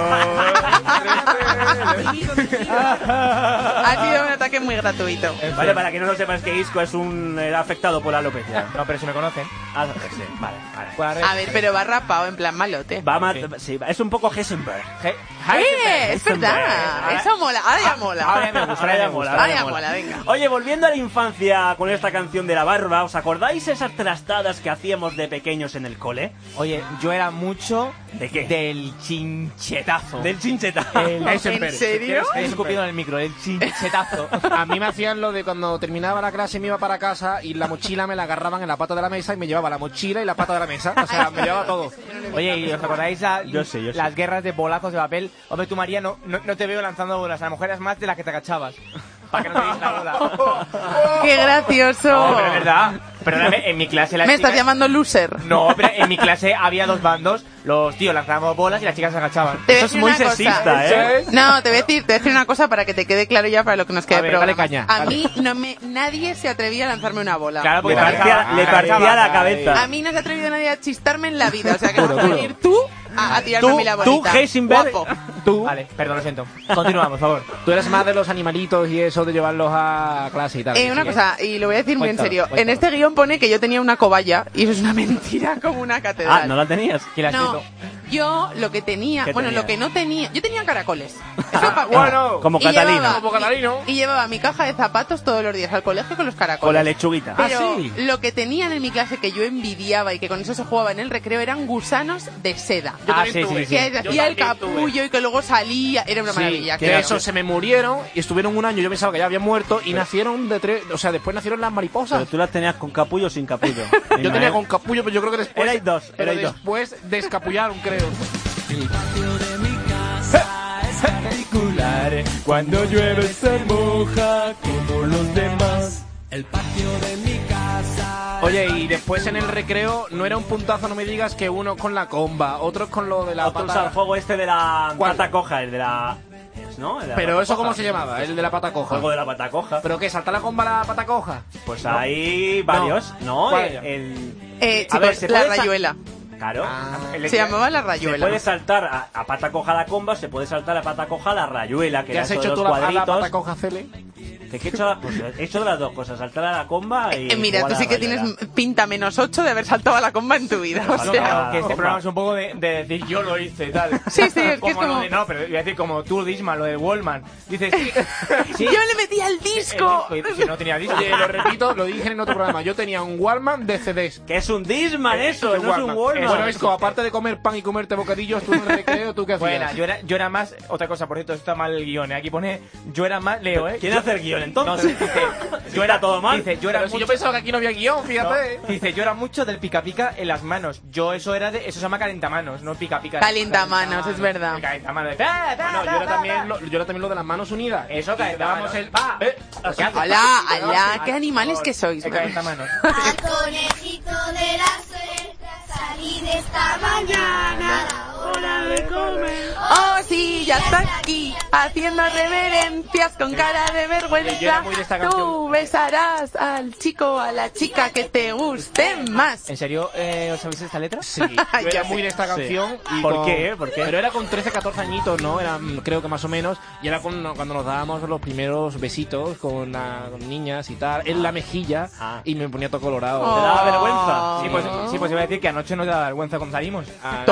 Ha sido un ataque muy gratuito. Vale, para que no lo sepas que Isco es un eh, afectado por la alopecia. No, pero si me conocen. Ah, sí, vale, vale. A ver, pero va rapado en plan malote. Va ma- sí, es un poco Heisenberg. ¡Eh! Es verdad. Eso mola. Ahora ya mola. Ahora ya me gusta, ahora ya mola. Ahora ahora ya ya mola. mola, venga. Oye, volviendo a la infancia con esta canción de la barba, ¿os acordáis esas trastadas que hacíamos de pequeños en el cole? Oye, yo era mucho ¿De qué? del chinchetazo. Del chinchetazo. El- ¿En serio? He escupido en el micro, el chinchetazo. A mí me hacían lo de cuando terminaba la clase me iba para casa y la mochila me la agarraban en la pata de la mesa y me llevaba la mochila y la pata de la mesa. O sea, me llevaba todo. Oye, ¿y os acordáis la- Yo sé, yo sé. las guerras de bolazos de papel? Hombre, tú, María, no, no, no te veo lanzando bolas. A lo mejor eras más de las que te agachabas. Para que no te diese la bola. ¡Qué gracioso! No, pero es verdad. Perdóname, en mi clase las Me chicas... estás llamando loser. No, pero en mi clase había dos bandos. Los tíos lanzábamos bolas y las chicas se agachaban. Te voy a Eso es decir muy una cosa. sexista, ¿eh? No, te voy a decir, te voy a decir una cosa para que te quede claro ya para lo que nos quede A ver, programa. dale caña, A dale. mí no me nadie se atrevía a lanzarme una bola. Claro, porque Le partía, le partía la cabeza. A mí no se ha atrevido nadie a chistarme en la vida, o sea que Duro, vas a duro. venir tú a, a tirarme a Tú, mí la tú, bolita. Heisenberg. Guapo. Tú, Vale, perdón, lo siento. Continuamos, por favor. tú eres más de los animalitos y eso de llevarlos a clase y tal. Eh, una ¿Sí? cosa, y lo voy a decir muy en Cuéntalo, serio. cuéntalo. En este guión pone que yo tenía una cobaya y eso es una mentira como una catedral. Ah, ¿no la tenías? ¿Quién la ha No, escrito? yo lo que tenía, ¿Qué bueno, tenías? lo que no tenía, yo tenía caracoles. Eso pa- Bueno, Como y Catalina. llevaba- Como Catalino. Y, y llevaba mi caja de zapatos todos los días al colegio con los caracoles. Con la lechuguita. Ah, Pero sí. lo que tenían en mi clase que yo envidiaba y que con eso se jugaba en el recreo eran gusanos de seda. Yo Ah, también sí, tuve. sí, sí. Que Yo hacía el también tuve. capullo y que luego salía. Era una Sí, maravilla. que creo. eso se me murieron y estuvieron un año. Yo pensaba que ya habían muerto y nacieron de tres. O sea, después nacieron las Pero mariposas. tú las tenías con capullo o sin capullo. Yo tenía con capullo, pero yo creo que después. Erais dos, Pero erais dos. después descapullaron, creo. Particular, cuando llueve se moja como los demás. Oye, y después en el recreo no era un puntazo, no me digas que unos con la comba, otros con lo de la Otros pata. al juego este de la ¿Cuál? pata coja, el de la... ¿No? El de la Pero pata eso coja. cómo se llamaba, el de la pata coja. Juego de la pata coja. ¿Pero qué? ¿Salta la comba la pata coja? Pues No. hay varios, ¿no? ¿Cuál El, era? el- Eh, A ver, chicos, ¿se la puede sa- rayuela. Claro. Ah. Se llamaba la Se rayuela. puede saltar a, a pata coja la comba, se puede saltar a pata coja la rayuela, que ¿Qué era has eso de hecho los tú la, a la cuadritos. pata coja, Cele? Que he hecho, la- pues, he hecho de las dos cosas, saltar a la comba y Eh, mira, jugar tú a sí la que rayuela. tienes pinta menos ocho de haber saltado a la comba en tu vida. O No, sea, claro, que este Comba. programa es un poco de, de decir yo lo hice y tal. Sí, sí, es que es Como lo como- de- no, pero iba a decir como tú, Disman, lo de Wallman. Dices, sí, sí, yo le metí al el disco. disco, y si no tenía disco. Oye, lo repito, lo dije en otro programa. Yo tenía un Wallman de C Ds. Que es un Disman eso, no es un Wallman. Bueno, Isco, aparte de comer pan y comerte bocadillos, tú en el recreo, ¿tú qué hacías? Buena, yo era, yo era más, otra cosa, por cierto, está mal el guión, ¿eh? Aquí pone, yo era más, leo, ¿eh? ¿Quién Yo- hace el guión No, entonces? sí, dice, yo era todo mal. Dice, yo era Pero si mucho, yo pensaba que aquí no había guión, no, fíjate. dice, yo era mucho del pica pica en las manos. Yo eso era de, eso se llama calentamanos, no pica pica. Calientamanos, es verdad. El calentamanos de, "Ta, ta, Bueno, ta, yo era ta, también ta". lo, yo era también lo de las manos unidas. Eso, calentábamos el, va, Eh, ¿qué haces? Hola, hola, qué animales que sois. El calentamanos. Al conejito de la suerte salí de esta mañana. Hora de comer. Oh, sí, ya está aquí, haciendo reverencias con cara de Yo era vergüenza. muy de esta Tú canción. besarás al chico o a la chica que te guste más. ¿En serio eh, os sabéis esta letra? Sí, yo Ya era sé. muy de esta canción. Y ¿Por con- qué? ¿Por qué? Pero era con trece, catorce añitos, ¿no? Era, mm, creo que más o menos. Y era con- cuando nos dábamos los primeros besitos con, la- con niñas y tal, en la mejilla. Ah. Y me ponía todo colorado. Oh. ¿Te daba vergüenza? Sí, pues, sí, pues iba a decir que anoche no te da vergüenza cuando salimos. Ah,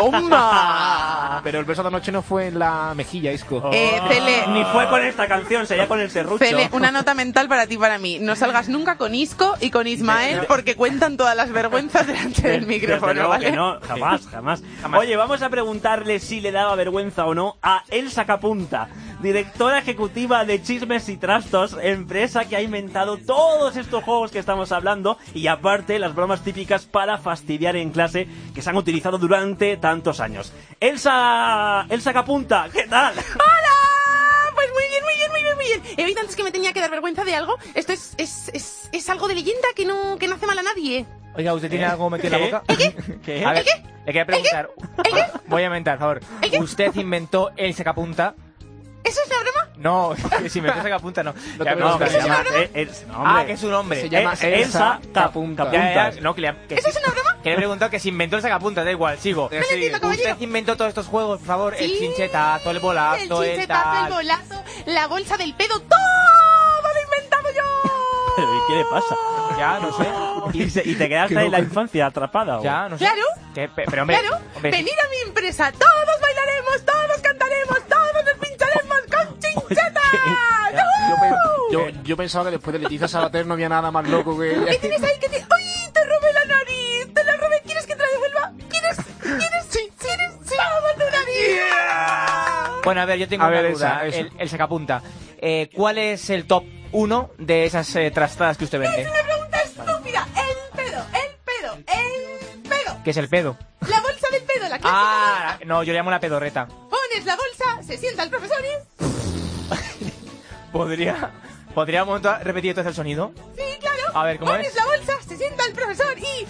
¡Toma! pero el beso de anoche no fue en la mejilla, Isco. Eh, Cele, Ni fue con esta canción, sería con el serrucho. Cele, una nota mental para ti y para mí. No salgas nunca con Isco y con Ismael porque cuentan todas las vergüenzas delante del Desde micrófono, luego ¿vale? que no, jamás, jamás, Oye, vamos a preguntarle si le daba vergüenza o no a El Sacapunta, directora ejecutiva de Chismes y Trastos, empresa que ha inventado todos estos juegos que estamos hablando y aparte las bromas típicas para fastidiar en clase que se han utilizado durante tantos años. Elsa, El Sacapunta, ¿qué tal? ¡Hola! Pues muy bien, muy bien, muy bien, muy bien. He oído antes que me tenía que dar vergüenza de algo. Esto es, es, es, es algo de leyenda que no, que no hace mal a nadie. Oiga, ¿usted tiene algo metido en la boca? ¿Qué? A ver, le quería preguntar. Voy a inventar, por favor. ¿Usted inventó el sacapunta? ¿Eso es una broma? No, si me sacapunta no. No, Ya, no, no, que que se se llama... llama- eh, es- no, Ah, hombre. que es un hombre. Se llama Es- Elsa Ya, Capuntas. ya, ya, no, que le, que ¿Eso es una broma? Que le he preguntado que se inventó el sacapuntas, da igual, sigo. No le entiendo, caballero. Usted inventó todos estos juegos, por favor. El Sí. chinchetazo, el bolazo, El el, chinchetazo, el tal. bolazo, la bolsa del pedo, todo lo he inventado yo. Pero, ¿y qué le pasa? Ya, no sé. Y, se- y te quedaste en la infancia atrapada. ¿o? Ya, no sé. Claro. Que- pe- pero hombre, Claro, hombre, venid a mi empresa, todos bailaremos, todos cantaremos, todos nos pincharemos con chincheta. Yo, pe- yo, yo pensaba que después de Leticia Sabater no había nada más loco que ella. ¿Qué tienes ahí? ¿Qué tienes? ¡Uy! Te robé la nariz, te la robé. ¿Quieres que te la devuelva? ¿Quieres? ¿Quieres? Sí, ¿quieres? Sí, vamos tu nariz. Bueno, a ver, yo tengo A una ver, duda. esa, eso. El, el sacapunta. Eh, ¿Cuál es el top uno de esas eh, trastadas que usted vende? Es una pregunta estúpida. El pedo, el pedo, el pedo. ¿Qué es el pedo? La bolsa del pedo, la que Ah, no, yo le llamo la pedorreta. pones la bolsa, se sienta el profesor y... ¿Podría, ¿podría un momento repetir entonces el sonido? Sí, claro. A ver, ¿cómo pones es? la bolsa, se sienta el profesor y...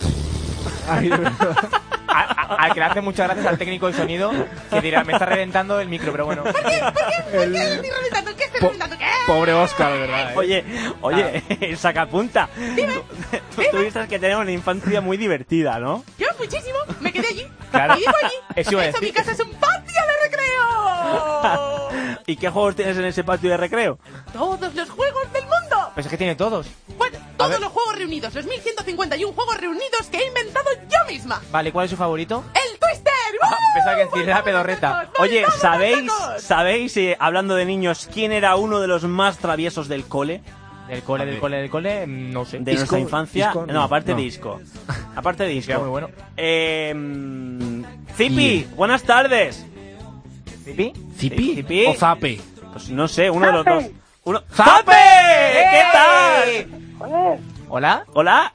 A- a- al que le hace muchas gracias al técnico del sonido, que dirá, me está reventando el micro, pero bueno. ¿Por qué? ¿Por qué? ¿Por qué estoy reventando? ¿Qué estoy reventando? ¿Qué? Pobre Oscar, de verdad. ¿eh? Oye, oye, el sacapunta. Tú tuviste que tener una infancia muy divertida, ¿no? Yo muchísimo, me quedé allí. Claro. Y vivo allí. Eso iba a De hecho, decir. mi casa es un patio de recreo. ¿Y qué juegos tienes en ese patio de recreo? Todos los juegos del mundo. Pues es que tiene todos. Bueno, todos los juegos reunidos, los mil ciento cincuenta y uno juegos reunidos que he inventado yo misma. Vale, ¿cuál es su favorito? ¡El Twister! Ah, pensaba que decir la pedorreta. Oye, ¡Vamos, ¿sabéis, locos! sabéis, eh, hablando de niños, quién era uno de los más traviesos del cole? Del cole, del cole, del cole, mm, no sé. De nuestra infancia. Disco, no, no, aparte no. de disco. Aparte de disco. Era muy bueno. Eh, mm, Zipi, buenas tardes. ¿Zipi? ¿Zipi? ¿Zipi? ¿O Zape? Pues no sé, uno de los Zape. dos. Uno... ¡Zape! ¡Zape! ¿Qué tal? Joder, ¿Hola? Hola.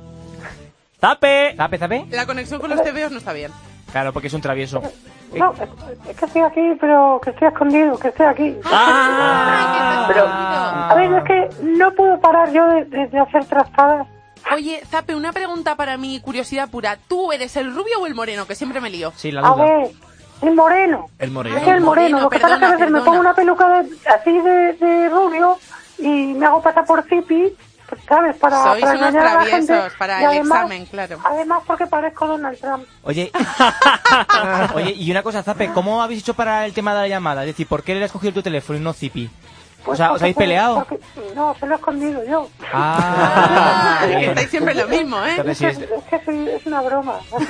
¡Zape! ¿Zape, zape? La conexión con los tebeos no está bien. Claro, porque es un travieso. no, es, es que estoy aquí, pero que estoy escondido, que estoy aquí. ¡Ah! Pero, a ver, es que no puedo parar yo de, de- de hacer trastadas. Oye, Zape, una pregunta para mi curiosidad pura. ¿Tú eres el rubio o el moreno? Que siempre me lío. Sí, la A duda. ver, el moreno. El moreno. Es el moreno. moreno, Lo que pasa es que a perdona, veces me perdona. pongo una peluca de, así de, de rubio y me hago pasar por Zipi, pues, ¿sabes? Para, Sois para unos engañar a la traviesos gente. para Y el además- examen, claro. Además porque parezco Donald Trump. Oye, oye, y una cosa, Zape, ¿cómo habéis hecho para el tema de la llamada? Es decir, ¿por qué le has cogido tu teléfono y no Zipi? Pues o sea, ¿os porque- habéis peleado? porque- no, se lo he escondido yo. Ah, Ah, que bien. estáis siempre lo mismo, ¿eh? Entonces sí Es, es... es que soy- es una broma. Así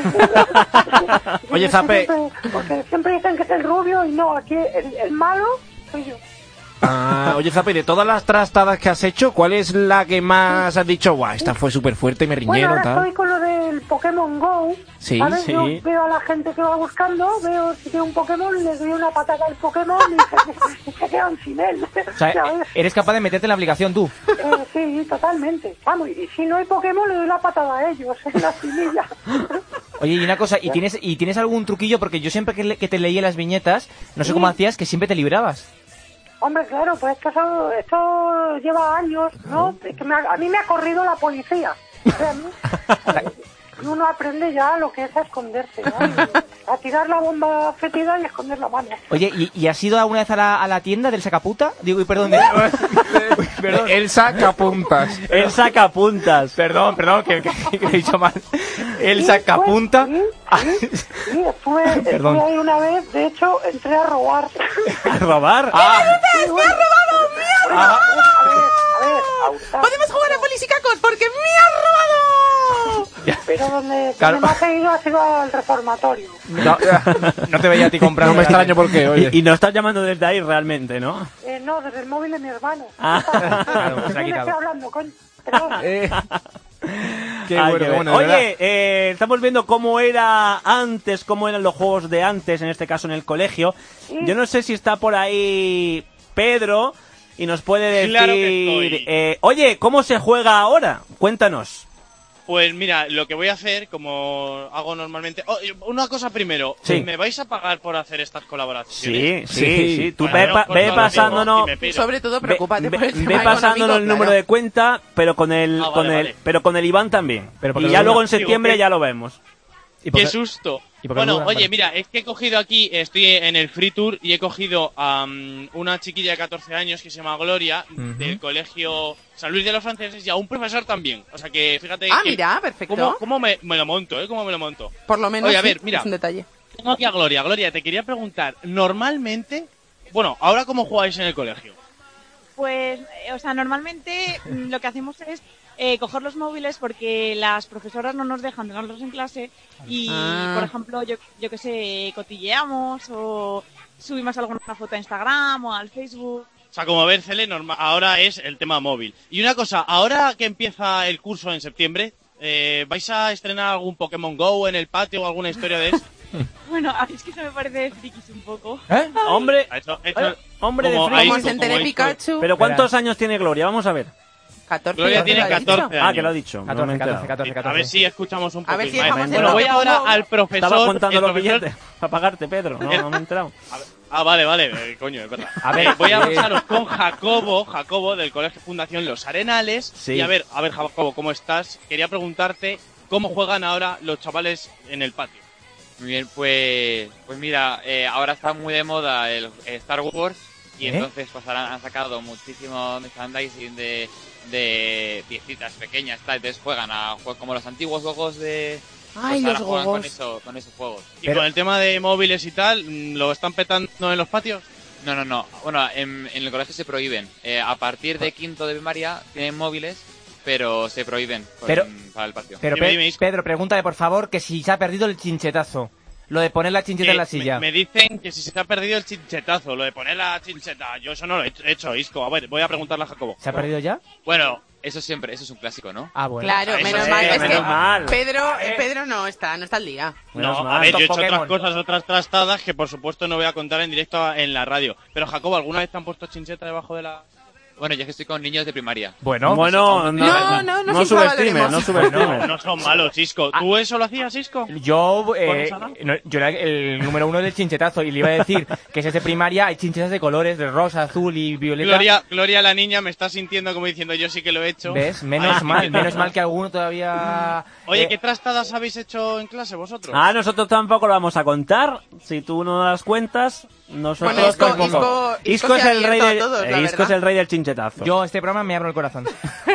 que- Oye, Zape. Siempre- porque siempre dicen que es el rubio y no, aquí el, el malo soy yo. Ah, oye, Zape, de todas las trastadas que has hecho, ¿cuál es la que más has dicho? Guau, esta fue súper fuerte, me Bueno, riñero, ahora tal. estoy con lo del Pokémon Go. Sí, ¿sabes? sí. Yo veo a la gente que va buscando, veo si tiene un Pokémon, le doy una patada al Pokémon y se, y se quedan sin él. O sea, ¿sabes? eres capaz de meterte en la aplicación tú. Eh, sí, totalmente. Vamos, y si no hay Pokémon, le doy la patada a ellos en la similla. Oye, y una cosa, ¿y tienes, y tienes algún truquillo? Porque yo siempre que, le- que te leía las viñetas, no sé cómo hacías, que siempre te librabas. Hombre, claro, pues esto, eso- esto lleva años, ¿no? Es que me ha- a mí me ha corrido la policía. O sea, a mí- y uno aprende ya lo que es a esconderse, ¿no? Y a tirar la bomba fétida y esconder la mano. Oye, ¿y, y has ido alguna vez a la, a la tienda del sacaputa? Digo, y perdón, de... Uy, perdón. El sacapuntas. El sacapuntas. Perdón, perdón, que, que, que lo he dicho mal. El sacapunta. Sí, sí, sí, estuve, Perdón. estuve ahí una vez, de hecho, entré a robar. ¿A robar? Ah, Sí, bueno. ¡Me ha robado! ¡Me ha A ver, robado! a ver, a hurtar. Podemos jugar a polisicacos porque me ha robado. Pero donde, Claro. donde más he ido ha sido al reformatorio. no, no te veía a ti comprando. No me extraño por qué, oye. Y, y no estás llamando desde ahí realmente, ¿no? Eh, no, desde el móvil de mi hermano. Ah. Claro, se ¿De ha quién quitado. estoy hablando, coño? Perdón. Eh, qué Hay bueno, que qué ver. bueno, de verdad. Oye, eh, estamos viendo cómo era antes, cómo eran los juegos de antes, en este caso en el colegio. Yo no sé si está por ahí Pedro y nos puede decir... Claro que estoy. eh, oye, ¿cómo se juega ahora? Cuéntanos. Pues mira, lo que voy a hacer, como hago normalmente... Oh, una cosa primero, Sí. ¿me vais a pagar por hacer estas Sí, colaboraciones? sí, sí. Sí. Tú Bueno, ve, pa- pues ve lo pasándonos... hacemos y me piro. Sobre todo, Ve, preocúpate ve- por el ve tema pasándonos económico, el número claro. de cuenta, pero con el, Ah, vale, con el, vale. pero con el Iván también. Pero porque y ya lo- luego en digo septiembre que- ya lo vemos. ¿Y por ¡Qué qué? susto! ¿Y por qué Bueno, duran? oye, Vale. mira, es que he cogido aquí, estoy en el Free Tour y he cogido a um, una chiquilla de catorce años que se llama Gloria, Ujú. del colegio San Luis de los Franceses, y a un profesor también. O sea que, fíjate. Ah, que- mira, perfecto. ¿Cómo, cómo me, me lo monto, eh? ¿Cómo me lo monto? Por lo menos Oye, a sí, ver, mira. es un detalle. Tengo aquí a Gloria. Gloria, te quería preguntar, normalmente, bueno, ahora cómo jugáis en el colegio. Pues, eh, o sea, normalmente mm, lo que hacemos es eh, coger los móviles porque las profesoras no nos dejan tenerlos en clase y, Ah. por ejemplo, yo, yo que sé, cotilleamos o subimos alguna foto a Instagram o al Facebook. O sea, como ver, Cele, norma- ahora es el tema móvil. Y una cosa, ahora que empieza el curso en septiembre, eh, ¿vais a estrenar algún Pokémon Go en el patio o alguna historia de eso? Bueno, a mí es que eso me parece frikis un poco. ¿Eh? Hombre, Eso- eso- hombre de como friki. ahí- Como se entere como ahí- Pikachu. Pero ¿cuántos años tiene Gloria? Vamos a ver. catorce. Gloria tiene ¿lo ha dicho? catorce años. Ah, que lo ha dicho. no catorce, me he enterado. catorce, catorce, A catorce. ver si escuchamos un poco. A ver si más. dejamos el Bueno, voy Pokémon ahora Go. al profesor. Estaba contando el los profesor- billetes para pagarte, Pedro. No, no me he enterado. Ah, vale, vale, eh, coño, es verdad. A ver, Eh, voy a eh. pasaros con Jacobo, Jacobo del Colegio Fundación Los Arenales. Sí. Y a ver, a ver, Jacobo, ¿cómo estás? Quería preguntarte cómo juegan ahora los chavales en el patio. Muy bien, pues, pues mira, eh, ahora está muy de moda el eh, Star Wars y ¿Eh? entonces pues ahora han sacado muchísimo merchandising de, de piecitas pequeñas, tal, entonces juegan a juegos como los antiguos juegos de... Ay, pues ahora los juegan con, gogos. eso, con esos juegos. Y Pero- con el tema de móviles y tal, mm, ¿lo están petando en los patios? No, no, no, bueno, en, en el colegio se prohíben. Eh, a partir de quinto de primaria tienen móviles, pero se prohíben con- Pero- para el patio. Pero Dime, Pe- dime, Isco. Pedro, pregúntale por favor que si se ha perdido el chinchetazo. Lo de poner la chincheta Eh, en la silla. Me, me dicen que si se te ha perdido el chinchetazo, lo de poner la chincheta, yo eso no lo he hecho, he hecho, Isco. A ver, voy a preguntarle a Jacobo. ¿Se ha perdido ya? Bueno, eso siempre, eso es un clásico, ¿no? Ah, bueno. Claro, Eso menos sí, mal. Es menos que mal. Pedro, eh, Pedro no está, no está al día. Menos No, mal. a ver, yo he hecho Pokémon. otras cosas, otras trastadas que por supuesto no voy a contar en directo en la radio. Pero Jacobo, ¿alguna vez te han puesto chincheta debajo de la...? Bueno, yo es que estoy con niños de primaria. Bueno, Bueno, no, No, no, no no se subestimes, infravaloremos. no No, subestimes. no son malos, Isco. ¿Tú eso lo hacías, Isco? yo, eh, ¿Con esa edad? no, yo era el número uno del chinchetazo y le iba a decir que si es de primaria hay chinchetas de colores, de rosa, azul y violeta. Gloria, Gloria, la niña, me está sintiendo como diciendo yo sí que lo he hecho. ¿Ves? Menos Ay, mal, que- menos mal que alguno todavía... Oye, eh, ¿qué trastadas habéis hecho en clase vosotros? Ah, nosotros tampoco lo vamos a contar. Si tú no das cuentas, nosotros Bueno, Isco- tampoco. Isco- Isco Isco es se ha el rey abierto a del, todos, la eh, Isco verdad. es el rey del chinchetazo. Yo este programa me abro el corazón.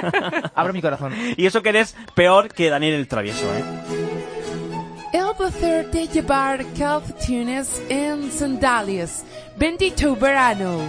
Abro mi corazón. Y eso que eres peor que Daniel el Travieso, ¿eh? El placer de llevar calcetines en sandalias. Bendito verano.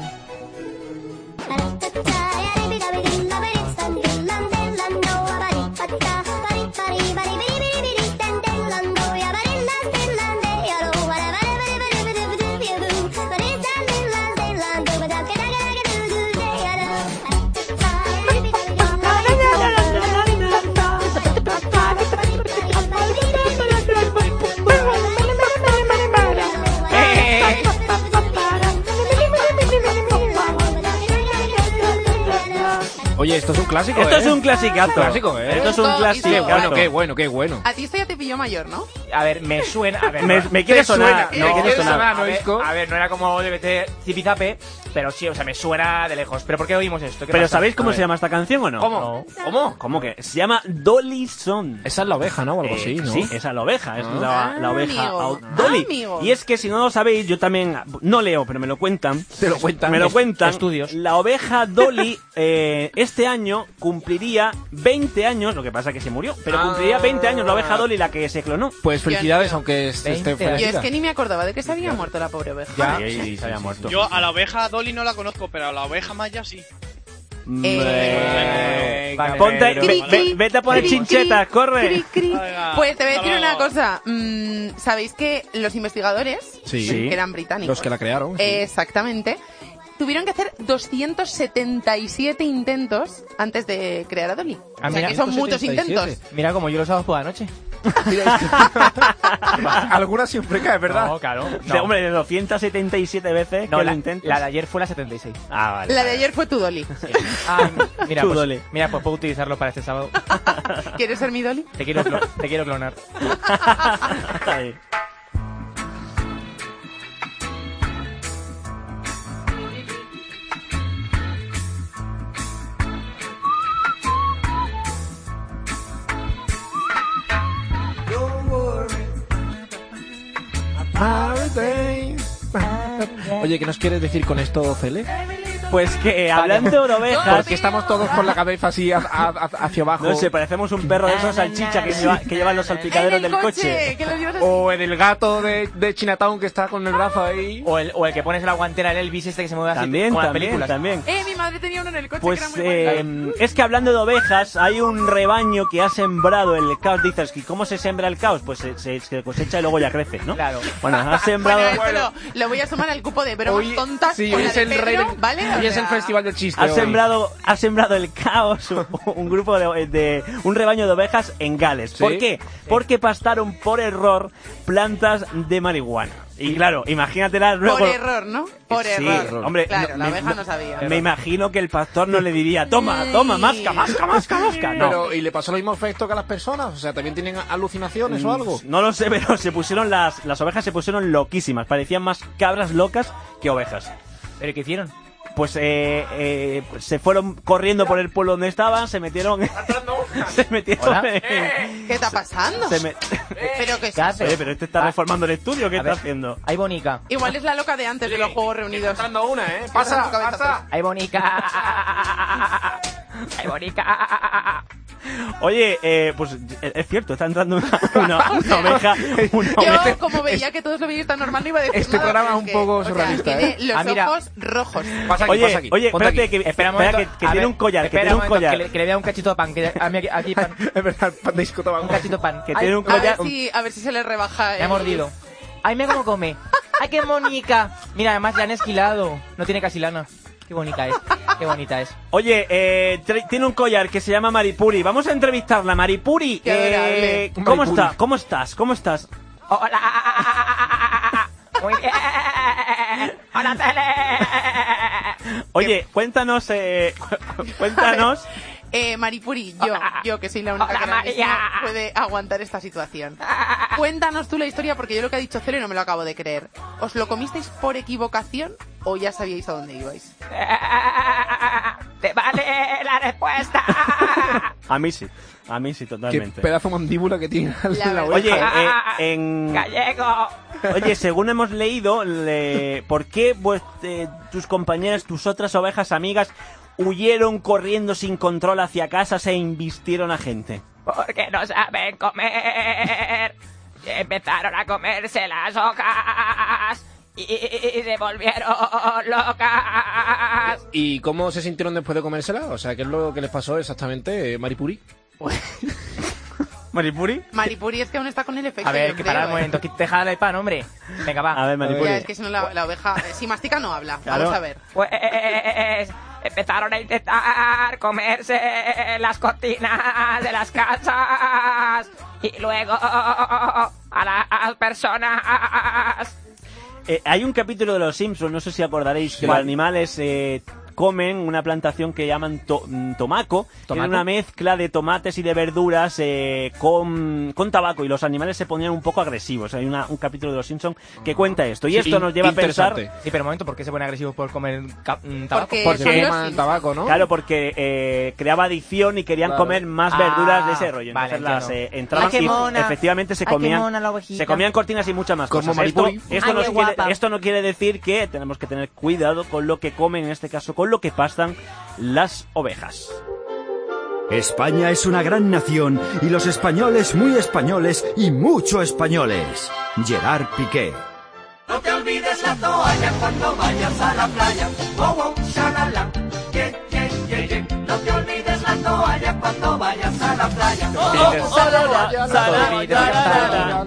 Oye, esto es un clásico, Esto ¿eh? es un clasicazo. Clásico, ¿eh? Esto es un Isco, clásico. Isco. Qué bueno, qué bueno, qué bueno. A ti esto ya te pilló mayor, ¿no? A ver, me suena... A ver, Me, no. me quiere Te sonar. suena, me ¿te quiere quiere sonar. sonar? A ¿no, ver, Isco? a ver, no era como D B T zipizape, pero sí, o sea, me suena de lejos. ¿Pero por qué oímos esto? ¿Qué Pero pasa? ¿sabéis cómo A se ver. llama esta canción o no? ¿Cómo? ¿Cómo? ¿Cómo que? Se llama Dolly Song. Esa es la oveja, ¿no? O algo Eh, así, ¿no? Sí, esa es la oveja, es Ah. la, la Ah, oveja amigo. out- Dolly. Ah, amigo. Y es que si no lo sabéis, yo también no leo, pero me lo cuentan. Te lo cuentan. Me lo Es- cuentan. estudios. La oveja Dolly eh, este año cumpliría veinte años, lo que pasa que se murió, pero Ah. cumpliría veinte años la oveja Dolly, la que se clonó. Pues felicidades, Tío. aunque esté esté veinte años. Yo es fallecida. que ni me acordaba de que se había muerto la pobre oveja. Ya. Sí, sí, se había muerto. Yo a la oveja Dolly no la conozco, pero a la oveja Maya sí. Eh, Vale, Ponte, Pedro. ve- ve- vete a poner Cri, chinchetas, cri, corre. cri, cri. Venga, Pues te voy a hasta decir una luego. cosa. Mm, ¿Sabéis que los investigadores, Sí. que eran británicos, Los que la crearon. sí. eh, exactamente, tuvieron que hacer doscientos setenta y siete intentos antes de crear a Dolly? Ah, o sea mira, que son muchos setenta y siete. intentos. Mira como yo los sábados por la noche. Alguna siempre cae, ¿verdad? No, claro. De, hombre, de doscientas setenta y siete veces No, que la, lo intentas. la de ayer fue la setenta y seis. Ah, vale. La de ayer fue tu Dolly. Ah, mira, Tú, pues, Dolly. mira, pues puedo utilizarlo para este sábado. ¿Quieres ser mi Dolly? Te quiero, clo- te quiero clonar. Ahí. Don't worry, Oye, ¿qué nos quieres decir con esto, Cele? Pues que hablando de ovejas... Porque estamos todos con la cabeza así a- a- a- hacia abajo. No sé, parecemos un perro de esos salchicha que, lleva, que llevan los salpicaderos del coche. O en el gato de, de Chinatown que está con el brazo ahí. O el, o el que pones en la guantera, el Elvis este que se mueve así También, como en las también, películas. también. Eh, mi madre tenía uno en el coche Pues que era muy bueno. eh, es que hablando de ovejas, hay un rebaño que ha sembrado el caos. Dices, ¿y cómo se siembra el caos? Pues se, se, se cosecha y luego ya crece, ¿no? Claro. Bueno, ha sembrado... Bueno, esto lo, lo voy a sumar al cupo de bromas Hoy- tontas sí, con hoy la es de el rey Pedro, del- ¿vale? O hoy es sea, el festival del chiste. Ha hoy. sembrado, ha sembrado el caos un, un grupo de, de un rebaño de ovejas en Gales. ¿Por Sí. qué? Porque pastaron por error plantas de marihuana. Y claro, imagínatelas luego. Por error, ¿no? Por Sí, error. hombre, claro, no- la me- oveja no- no sabía. Me imagino que el pastor no le diría, toma, toma, masca, masca, masca, masca. No. Pero, ¿y le pasó lo mismo efecto que a las personas? O sea, ¿también tienen alucinaciones o algo? No lo sé, pero se pusieron las, las ovejas se pusieron loquísimas. Parecían más cabras locas que ovejas. ¿Pero qué hicieron? Pues eh, eh, pues se fueron corriendo por el pueblo donde estaban, se metieron... se metieron Hola. en... ¿Qué está pasando? Se me- ¿Pero qué es ¿Qué hace? Oye, pero este está Ah. reformando el estudio, ¿qué A está ver. haciendo? Hay bonica. Igual es la loca de antes de los Juegos Reunidos. Entrando una, ¿eh? Pasa, Pasa, pasa. pasa. Hay bonica. Hay bonica. Oye, eh, pues eh, es cierto, está entrando una, una, una oveja. Una oveja. Yo, como veía que todos lo veíais tan normal, no iba a decir Este nada, programa pero es un que, poco o sea, surrealista, tiene ¿eh? los Ah, mira. ojos rojos. Pasa aquí, Oye, pasa aquí. oye, Ponte espérate, aquí. que, Espera un espera, momento. que, que A tiene ver, un collar, que espera tiene un momento, collar. Que le, que le vea un cachito de pan. Que, a mí aquí, aquí pan. Es verdad, pan de disco Un cachito de pan. Que Ay, tiene un A ver, collar. si, a ver si se le rebaja. me ha el- mordido. Ay, mira cómo come. Ay, qué monica. Mira, además le han esquilado. No tiene casi lana. Qué bonita es. Qué bonita es. Oye, eh, tra- tiene un collar que se llama Maripuri. Vamos a entrevistarla, Maripuri. Qué adorable. Eh, ¿Cómo Maripuri. está? ¿Cómo estás? ¿Cómo estás? Hola. Muy bien. Hola, Tele. Oye, cuéntanos, eh, cuéntanos. Eh, Maripuri, yo, yo que soy la única Hola, que ahora mismo María. puede aguantar esta situación. Cuéntanos tú la historia porque yo lo que ha dicho Celo no me lo acabo de creer. ¿Os lo comisteis por equivocación o ya sabíais a dónde ibais? Te vale la respuesta. A mí sí, a mí sí, Qué totalmente. pedazo de mandíbula que tiene La la verdad. Oye, oveja. eh, en... Gallego. Oye, según hemos leído, le- ¿por qué pues, eh, tus compañeras, tus otras ovejas amigas, huyeron corriendo sin control hacia casa e invistieron a gente? Porque no saben comer. Y empezaron a comerse las hojas. Y, y se volvieron locas. ¿Y cómo se sintieron después de comérsela? O sea, ¿qué es lo que les pasó exactamente, eh, Maripuri? ¿Maripuri? Maripuri es que aún está con el efecto. A ver, yo que creo, para un ¿eh? momento. que- Deja el pan, hombre. Venga, va. A ver, Maripuri. Ya, es que si no la, la oveja, eh, si mastica no habla. Claro. Vamos a ver. Pues empezaron a intentar comerse las cortinas de las casas y luego a las personas. Eh, hay un capítulo de Los Simpsons, no sé si acordaréis, que los animales eh, comen una plantación que llaman to- mm, tomaco, que es ¿Tomaco? una mezcla de tomates y de verduras eh, con, con tabaco, y los animales se ponían un poco agresivos. Hay una- un capítulo de Los Simpsons que cuenta esto, y Sí, esto nos lleva a pensar... interesante. Sí, pero un momento, ¿por qué se ponen agresivos por comer ca- mm, tabaco? Porque Porque son los fuman Simpsons. tabaco, ¿no? Claro, porque eh, creaba adicción y querían Claro. comer más Ah, verduras de ese rollo. vale, Entonces las entiendo. eh, entraban Ay, qué y mona. efectivamente se Ay, qué comían mona la ovejita. se comían cortinas y muchas más Como cosas. Esto, Maripuri. esto, Ay, no qué quiere, guapa. esto no quiere decir que tenemos que tener cuidado con lo que comen, en este caso con lo que pastan las ovejas. España es una gran nación y los españoles muy españoles y mucho españoles. Gerard Piqué. No te olvides la toalla cuando vayas a la playa. Oh, oh, shalala. Yeah, yeah, yeah, yeah. No te olvides la toalla cuando vayas a la playa. Oh, oh, shalala, shalala,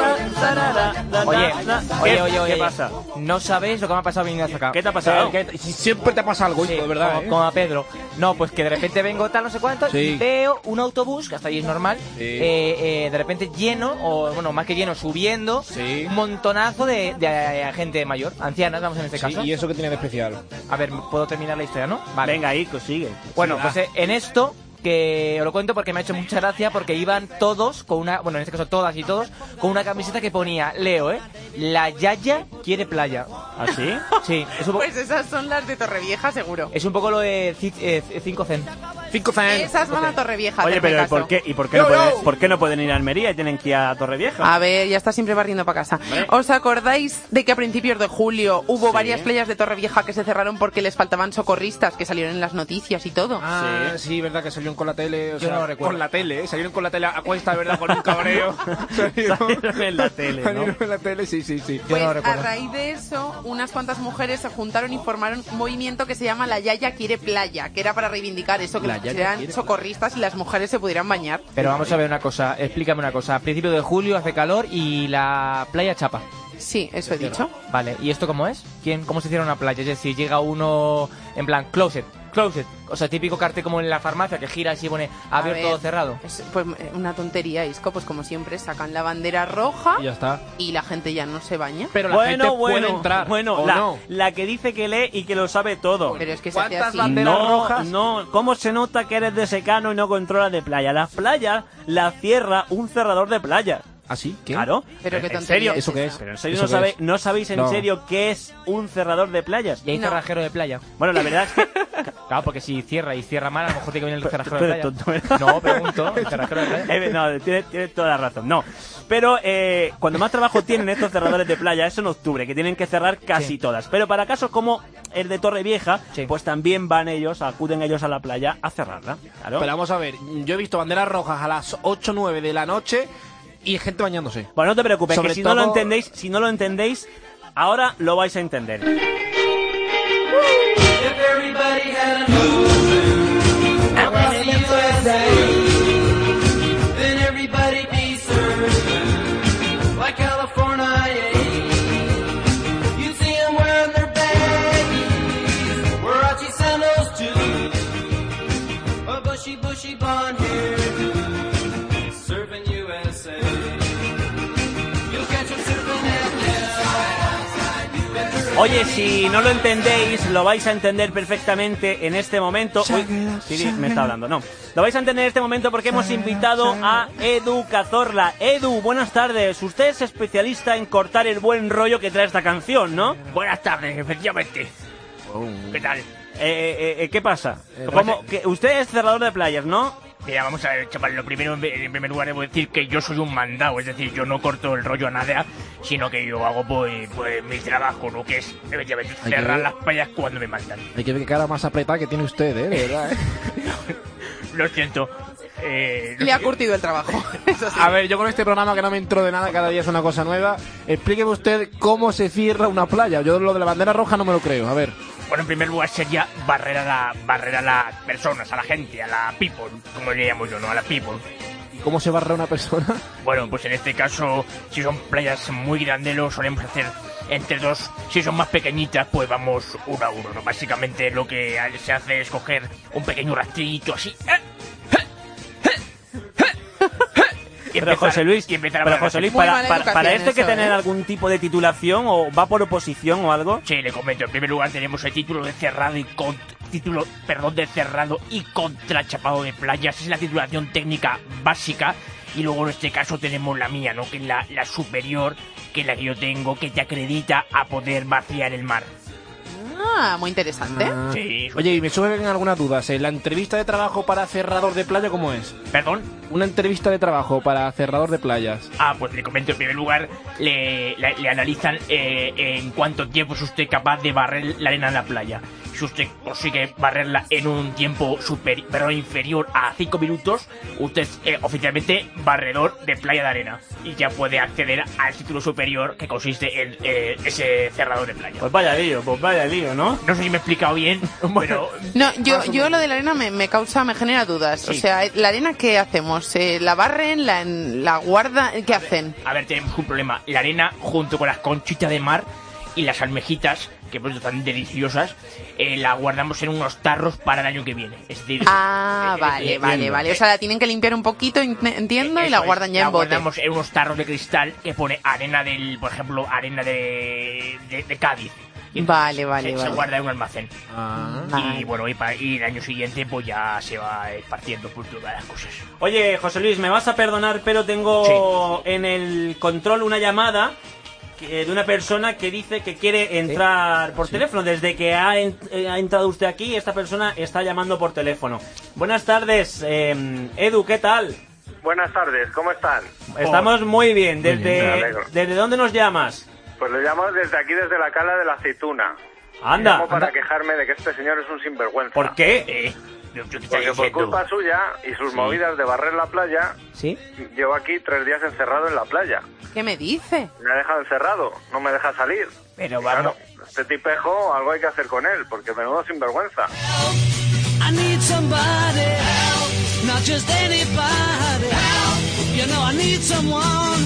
Oye, oye, ¿Qué- oye, oye. qué pasa? No sabéis lo que me ha pasado viniendo hasta acá. ¿Qué te ha pasado? Eh, que- Si siempre te pasa algo, Sí, hijo, de verdad, como, ¿eh? como a Pedro. No, pues que de repente vengo tal, no sé cuánto, Sí. y veo un autobús, que hasta ahí es normal, Sí. eh, eh, de repente lleno, o bueno, más que lleno, subiendo, Sí. un montonazo de, de, eh, gente mayor, ancianas, vamos en este Sí, caso. ¿y eso qué tiene de especial? A ver, ¿puedo terminar la historia, no? Vale. Venga, ahí, consigue. Bueno, Sí, pues ah. eh, en esto, que os lo cuento porque me ha hecho mucha gracia, porque iban todos con una, bueno, en este caso todas y todos, con una camiseta que ponía, leo, ¿eh? La Yaya quiere playa. ¿Ah, sí? Sí, es un, po- Pues esas son las de Torrevieja, seguro. es un poco lo de cinco Zen. Cinco cents. Esas van a Torrevieja. Oye, hazme pero caso. ¿por qué? ¿Y por qué, Yo, no pueden, yo. por qué no pueden ir a Almería y tienen que ir a Torrevieja? A ver, ya está siempre barriendo para casa. ¿Vale? ¿Os acordáis de que a principios de julio hubo Sí. varias playas de Torrevieja que se cerraron porque les faltaban socorristas, que salieron en las noticias y todo? Ah, sí, sí, verdad que salieron con la tele, o Yo sea, no lo recuerdo. con la tele, ¿eh? Salieron con la tele a cuesta, de verdad, con un cabreo. Salieron en la tele, ¿no? Salieron en la tele, sí, sí, sí. Pues a raíz de eso, unas cuantas mujeres se juntaron y formaron un movimiento que se llama La Yaya Quiere Playa, que era para reivindicar eso, que La les Yaya pusieran quiere socorristas y las mujeres se pudieran bañar. Pero vamos a ver una cosa, explícame una cosa. A principios de julio hace calor y la playa chapa. Sí, eso he dicho. Vale, ¿y esto cómo es? ¿Quién, ¿Cómo se cierra una playa? Es decir, llega uno en plan, closet, closet. O sea, típico cartel como en la farmacia que gira así y pone abierto A ver, o cerrado. Es, pues una tontería, Isco, pues como siempre sacan la bandera roja Y ya está. y la gente ya no se baña. Pero la bueno, gente bueno, puede entrar, bueno, ¿o la, no? la que dice que lee y que lo sabe todo. Pero es que se hace ¿Cuántas así. banderas No, rojas? no, ¿cómo se nota que eres de secano y no controlas de playa? Las playas las cierra un cerrador de playa. ¿Ah, sí? ¿Qué? Claro. Pero qué ¿En tontería serio? es ¿Eso qué esa? es? Pero en serio ¿Eso no, qué sabe, es? no sabéis en No. serio qué es un cerrador de playas. Y hay No. cerrajero de playa. Bueno, la verdad es que Claro, porque si cierra y cierra mal, a lo mejor tiene que venir el cerrajero Tú de eres playa. tonto, ¿verdad? No, pregunto, el cerrajero de playa. Eh, no, tienes tiene toda la razón. No. Pero eh, cuando más trabajo tienen estos cerradores de playa es en octubre, que tienen que cerrar casi Sí. todas. Pero para casos como el de Torrevieja, Sí. pues también van ellos, acuden ellos a la playa a cerrarla. Claro. Pero vamos a ver, yo he visto banderas rojas a las ocho o nueve de la noche y gente bañándose. Bueno, no te preocupes, Sobre que si no lo todo- entendéis, si no lo entendéis, ahora lo vais a entender. Oye, si no lo entendéis, lo vais a entender perfectamente en este momento. Uy, Siri me está hablando, no. Lo vais a entender en este momento porque hemos invitado a Edu Cazorla. Edu, buenas tardes. Usted es especialista en cortar el buen rollo que trae esta canción, ¿no? Buenas tardes, efectivamente. ¿Qué tal? Eh, eh, eh, ¿Qué pasa? Eh, ¿Cómo? Que usted es cerrador de playas, ¿no? Mira, vamos a ver, chaval, lo primero, en en primer lugar, debo decir que yo soy un mandado, es decir, yo no corto el rollo a nada, sino que yo hago, pues, pues mi trabajo, ¿no? Que es, efectivamente, Hay que cerrar ver. las playas cuando me mandan. Hay que ver qué cara más apretada que tiene usted, ¿eh? De verdad, ¿eh? Lo siento. Eh, Le ha curtido el trabajo. Eso sí. A ver, yo con este programa que no me entro de nada, cada día es una cosa nueva. Explíqueme usted cómo se cierra una playa. Yo lo de la bandera roja no me lo creo. A ver. Bueno, en primer lugar sería barrer a, la, barrer a las personas, a la gente, a la people, como le llamo yo, ¿no? A la people. ¿Y cómo se barra una persona? Bueno, pues en este caso, si son playas muy grandes, lo solemos hacer entre dos. Si son más pequeñitas, pues vamos uno a uno, ¿no? Básicamente lo que se hace es coger un pequeño rastrillito así. ¡eh! Y Pero empezar- José Luis, y empezar a pero barrer. José Luis, Muy para, mala para, educación para esto hay que eso, tener ¿eh? algún tipo de titulación o va por oposición o algo. Sí, le comento. En primer lugar tenemos el título de cerrado y con... título, perdón, de cerrado y contrachapado de playas. Es la titulación técnica básica. Y luego en este caso tenemos la mía, ¿no? Que es la, la superior, que es la que yo tengo, que te acredita a poder vaciar el mar. Ah, muy interesante. Ah. Sí. Oye, y me surgen algunas dudas. ¿eh? ¿La entrevista de trabajo para cerrador de playa cómo es? ¿Perdón? Una entrevista de trabajo para cerrador de playas. Ah, pues le comento, en primer lugar, le, le, le analizan eh, en cuánto tiempo es usted capaz de barrer la arena en la playa. Si usted consigue barrerla en un tiempo superior, pero inferior a cinco minutos, usted es eh, oficialmente barredor de playa de arena. Y ya puede acceder al título superior que consiste en eh, ese cerrador de playa. Pues vaya lío, pues vaya lío, ¿no? No sé si me he explicado bien, pero... No, yo, yo lo de la arena me, me causa, me genera dudas. Sí. O sea, ¿la arena qué hacemos? ¿Eh, ¿La barren? ¿La, la guardan? ¿Qué hacen? A ver, tenemos un problema. La arena, junto con las conchitas de mar y las almejitas, que por eso están deliciosas, eh, la guardamos en unos tarros para el año que viene. Es decir, Ah, eh, vale, eh, vale, entiendo. vale. O sea, la tienen que limpiar un poquito, ent- entiendo, y la Eso es, guardan ya la en bote. guardamos en unos tarros de cristal que pone arena del, por ejemplo, arena de, de, de Cádiz. Y Vale, vale, se, vale. se guarda en un almacén. Ah. Y Vale. bueno, y, pa- y el año siguiente pues ya se va esparciendo por todas las cosas. Oye, José Luis, me vas a perdonar, pero tengo en el control una llamada que- de una persona que dice que quiere entrar por teléfono. Desde que ha, en- eh, ha entrado usted aquí, esta persona está llamando por teléfono. Buenas tardes, eh, Edu, ¿qué tal? Buenas tardes, ¿cómo están? Estamos muy bien. Muy bien, me ¿Desde, alegro. ¿desde dónde nos llamas? Pues le llamo desde aquí, desde la cala de la aceituna. Anda, Llamo para anda. quejarme de que este señor es un sinvergüenza. ¿Por qué? Eh, Porque por culpa suya y sus Sí. movidas de barrer la playa, ¿Sí? llevo aquí tres días encerrado en la playa. ¿Qué me dice? Me ha dejado encerrado, no me deja salir. Pero Y vamos. claro, este tipejo, algo hay que hacer con él, porque menudo sinvergüenza. I need somebody help, not just anybody help. You know I need someone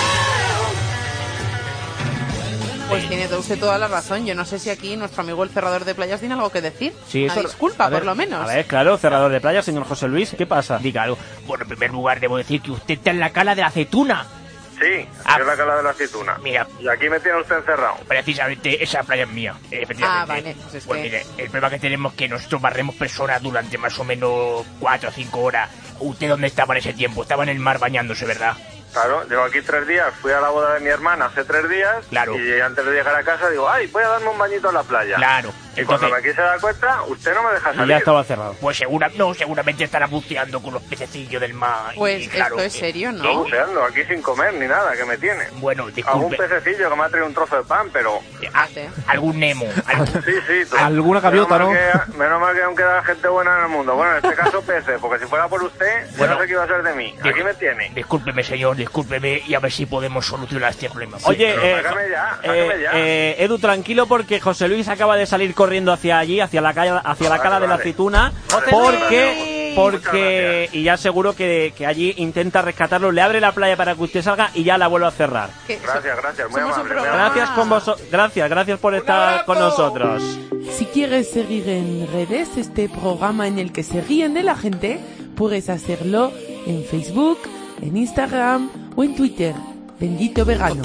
Pues tiene todo usted toda la razón. Yo no sé si aquí nuestro amigo el cerrador de playas tiene algo que decir. Sí, Una eso- disculpa, a ver, por lo menos. A ver, claro, cerrador de playa, señor José Luis, ¿qué pasa? Diga algo. Bueno, en primer lugar debo decir que usted está en la cala de la aceituna. Sí, Ah. aquí es la cala de la aceituna. Mira. Y aquí me tiene usted encerrado. Precisamente esa playa es mía, efectivamente. Ah, vale, pues es Pues que- mire, el problema que tenemos es que nosotros barremos personas durante más o menos cuatro o cinco horas. ¿Usted dónde estaba en ese tiempo? Estaba en el mar bañándose, ¿verdad? Claro, llevo aquí tres días, fui a la boda de mi hermana hace tres días. Claro. Y antes de llegar a casa digo, ay, voy a darme un bañito en la playa. Claro. Y cuando me quise dar cuenta, usted no me deja salir. cerrado. Pues segura, no, seguramente estará buceando con los pececillos del mar. y- Pues y claro, esto es eh, serio, ¿no? No buceando, aquí sin comer ni nada, que me tiene. Bueno, Algún disculpe. pececillo que me ha traído un trozo de pan, pero... Ah, algún Nemo. algún- Sí, sí. tú- Alguna menos gaviota, mal ¿no? que- menos mal que aún queda gente buena en el mundo. Bueno, en este caso peces, porque si fuera por usted, yo Bueno. no sé qué iba a ser de mí. Aquí me tiene. Discúlpeme, señor, discúlpeme y a ver si podemos solucionar este problema. Oye, Sí, eh, Sácame ya, eh, sácame ya. eh, Edu, tranquilo porque José Luis acaba de salir corriendo hacia allí, hacia la calle, hacia la Vale, cala de la vale. aceituna, Vale, porque, vale. porque, y ya seguro que, que allí intenta rescatarlo, le abre la playa para que usted salga y ya la vuelve a cerrar. Gracias, gracias, muy somos un amable. muy programa. amable. Gracias con vos, gracias, gracias por estar con nosotros. Si quieres seguir en redes este programa en el que se ríen de la gente, puedes hacerlo en Facebook, en Instagram o en Twitter. Bendito verano.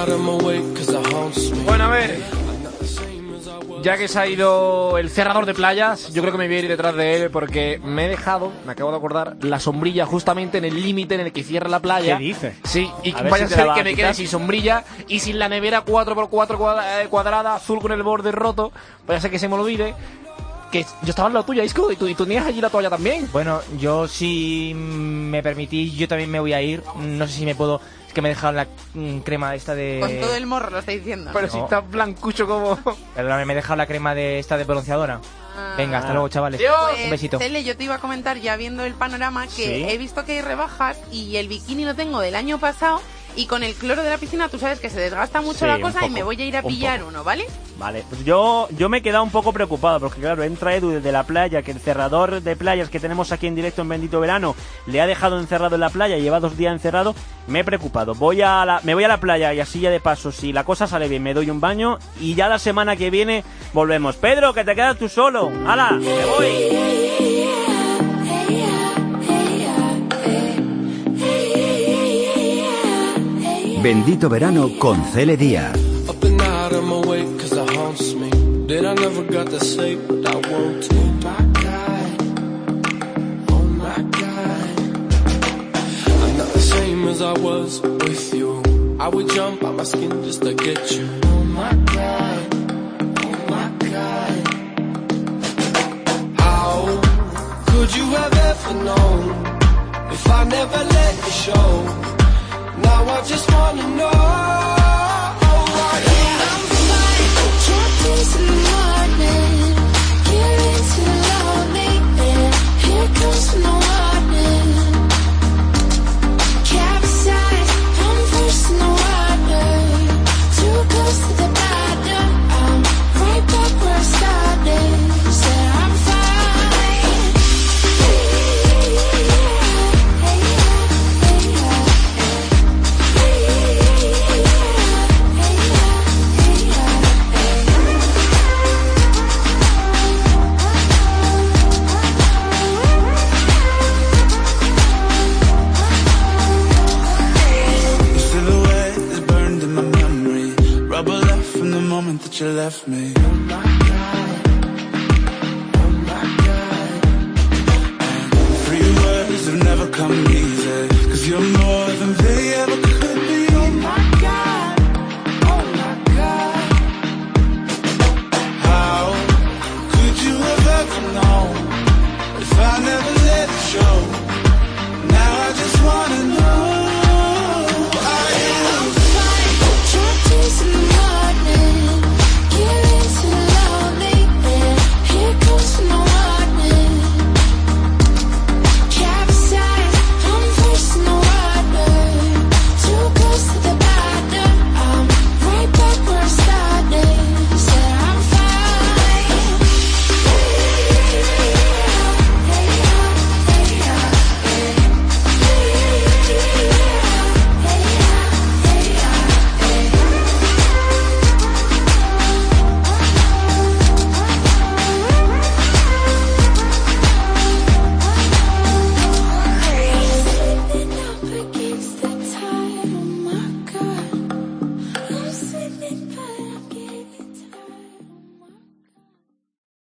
Bueno, a ver. Ya que se ha ido el cerrador de playas, yo creo que me voy a ir detrás de él porque me he dejado, me acabo de acordar, la sombrilla justamente en el límite en el que cierra la playa. ¿Qué dices? Sí, y A ver vaya si a te la ser va que a me quitar. quede sin sombrilla y sin la nevera cuatro por cuatro cuadra- eh, cuadrada, azul con el borde roto. Vaya a ser que se me olvide. Que yo estaba en la tuya, Isco, y tú, y tú tenías allí la toalla también. Bueno, yo si me permitís, yo también me voy a ir. No sé si me puedo... Es que me he dejado la mm, crema esta de... Con todo el morro lo estáis diciendo. Pero si No. está blancucho como... Perdóname, me he dejado la crema de esta de bronceadora. Ah. Venga, hasta luego, chavales. Pues, Un besito. Cele, yo te iba a comentar ya viendo el panorama que Sí. he visto que hay rebajas y el bikini lo tengo del año pasado y con el cloro de la piscina tú sabes que se desgasta mucho Sí, la un cosa y poco, me voy a ir a un pillar poco. uno, ¿vale? Vale, pues yo, yo me he quedado un poco preocupado porque claro, entra Edu desde la playa, que el cerrador de playas que tenemos aquí en directo en Bendito Verano le ha dejado encerrado en la playa, lleva dos días encerrado, me he preocupado. Voy a la, me voy a la playa y así ya de paso, si la cosa sale bien, me doy un baño y ya la semana que viene volvemos. Pedro, que te quedas tú solo. ¡Hala! ¡Me voy! Bendito Verano con Cele Díaz. Up and out of my way, cause it haunts me. That I never got to say what I want to. Oh my God, oh my God. I'm not the same as I was with you. I would jump out my skin just to get you. Oh my God, oh my God. How could you have ever known if I never let you show? Now I just wanna know why I'm fine. Captains in the morning, getting too lonely, and here comes no warning. Capsize, I'm first in the water, too close to the bottom. I'm right back where I started. Said I'm fine. Your silhouette is burned in my memory. Rubber left from the moment that you left me.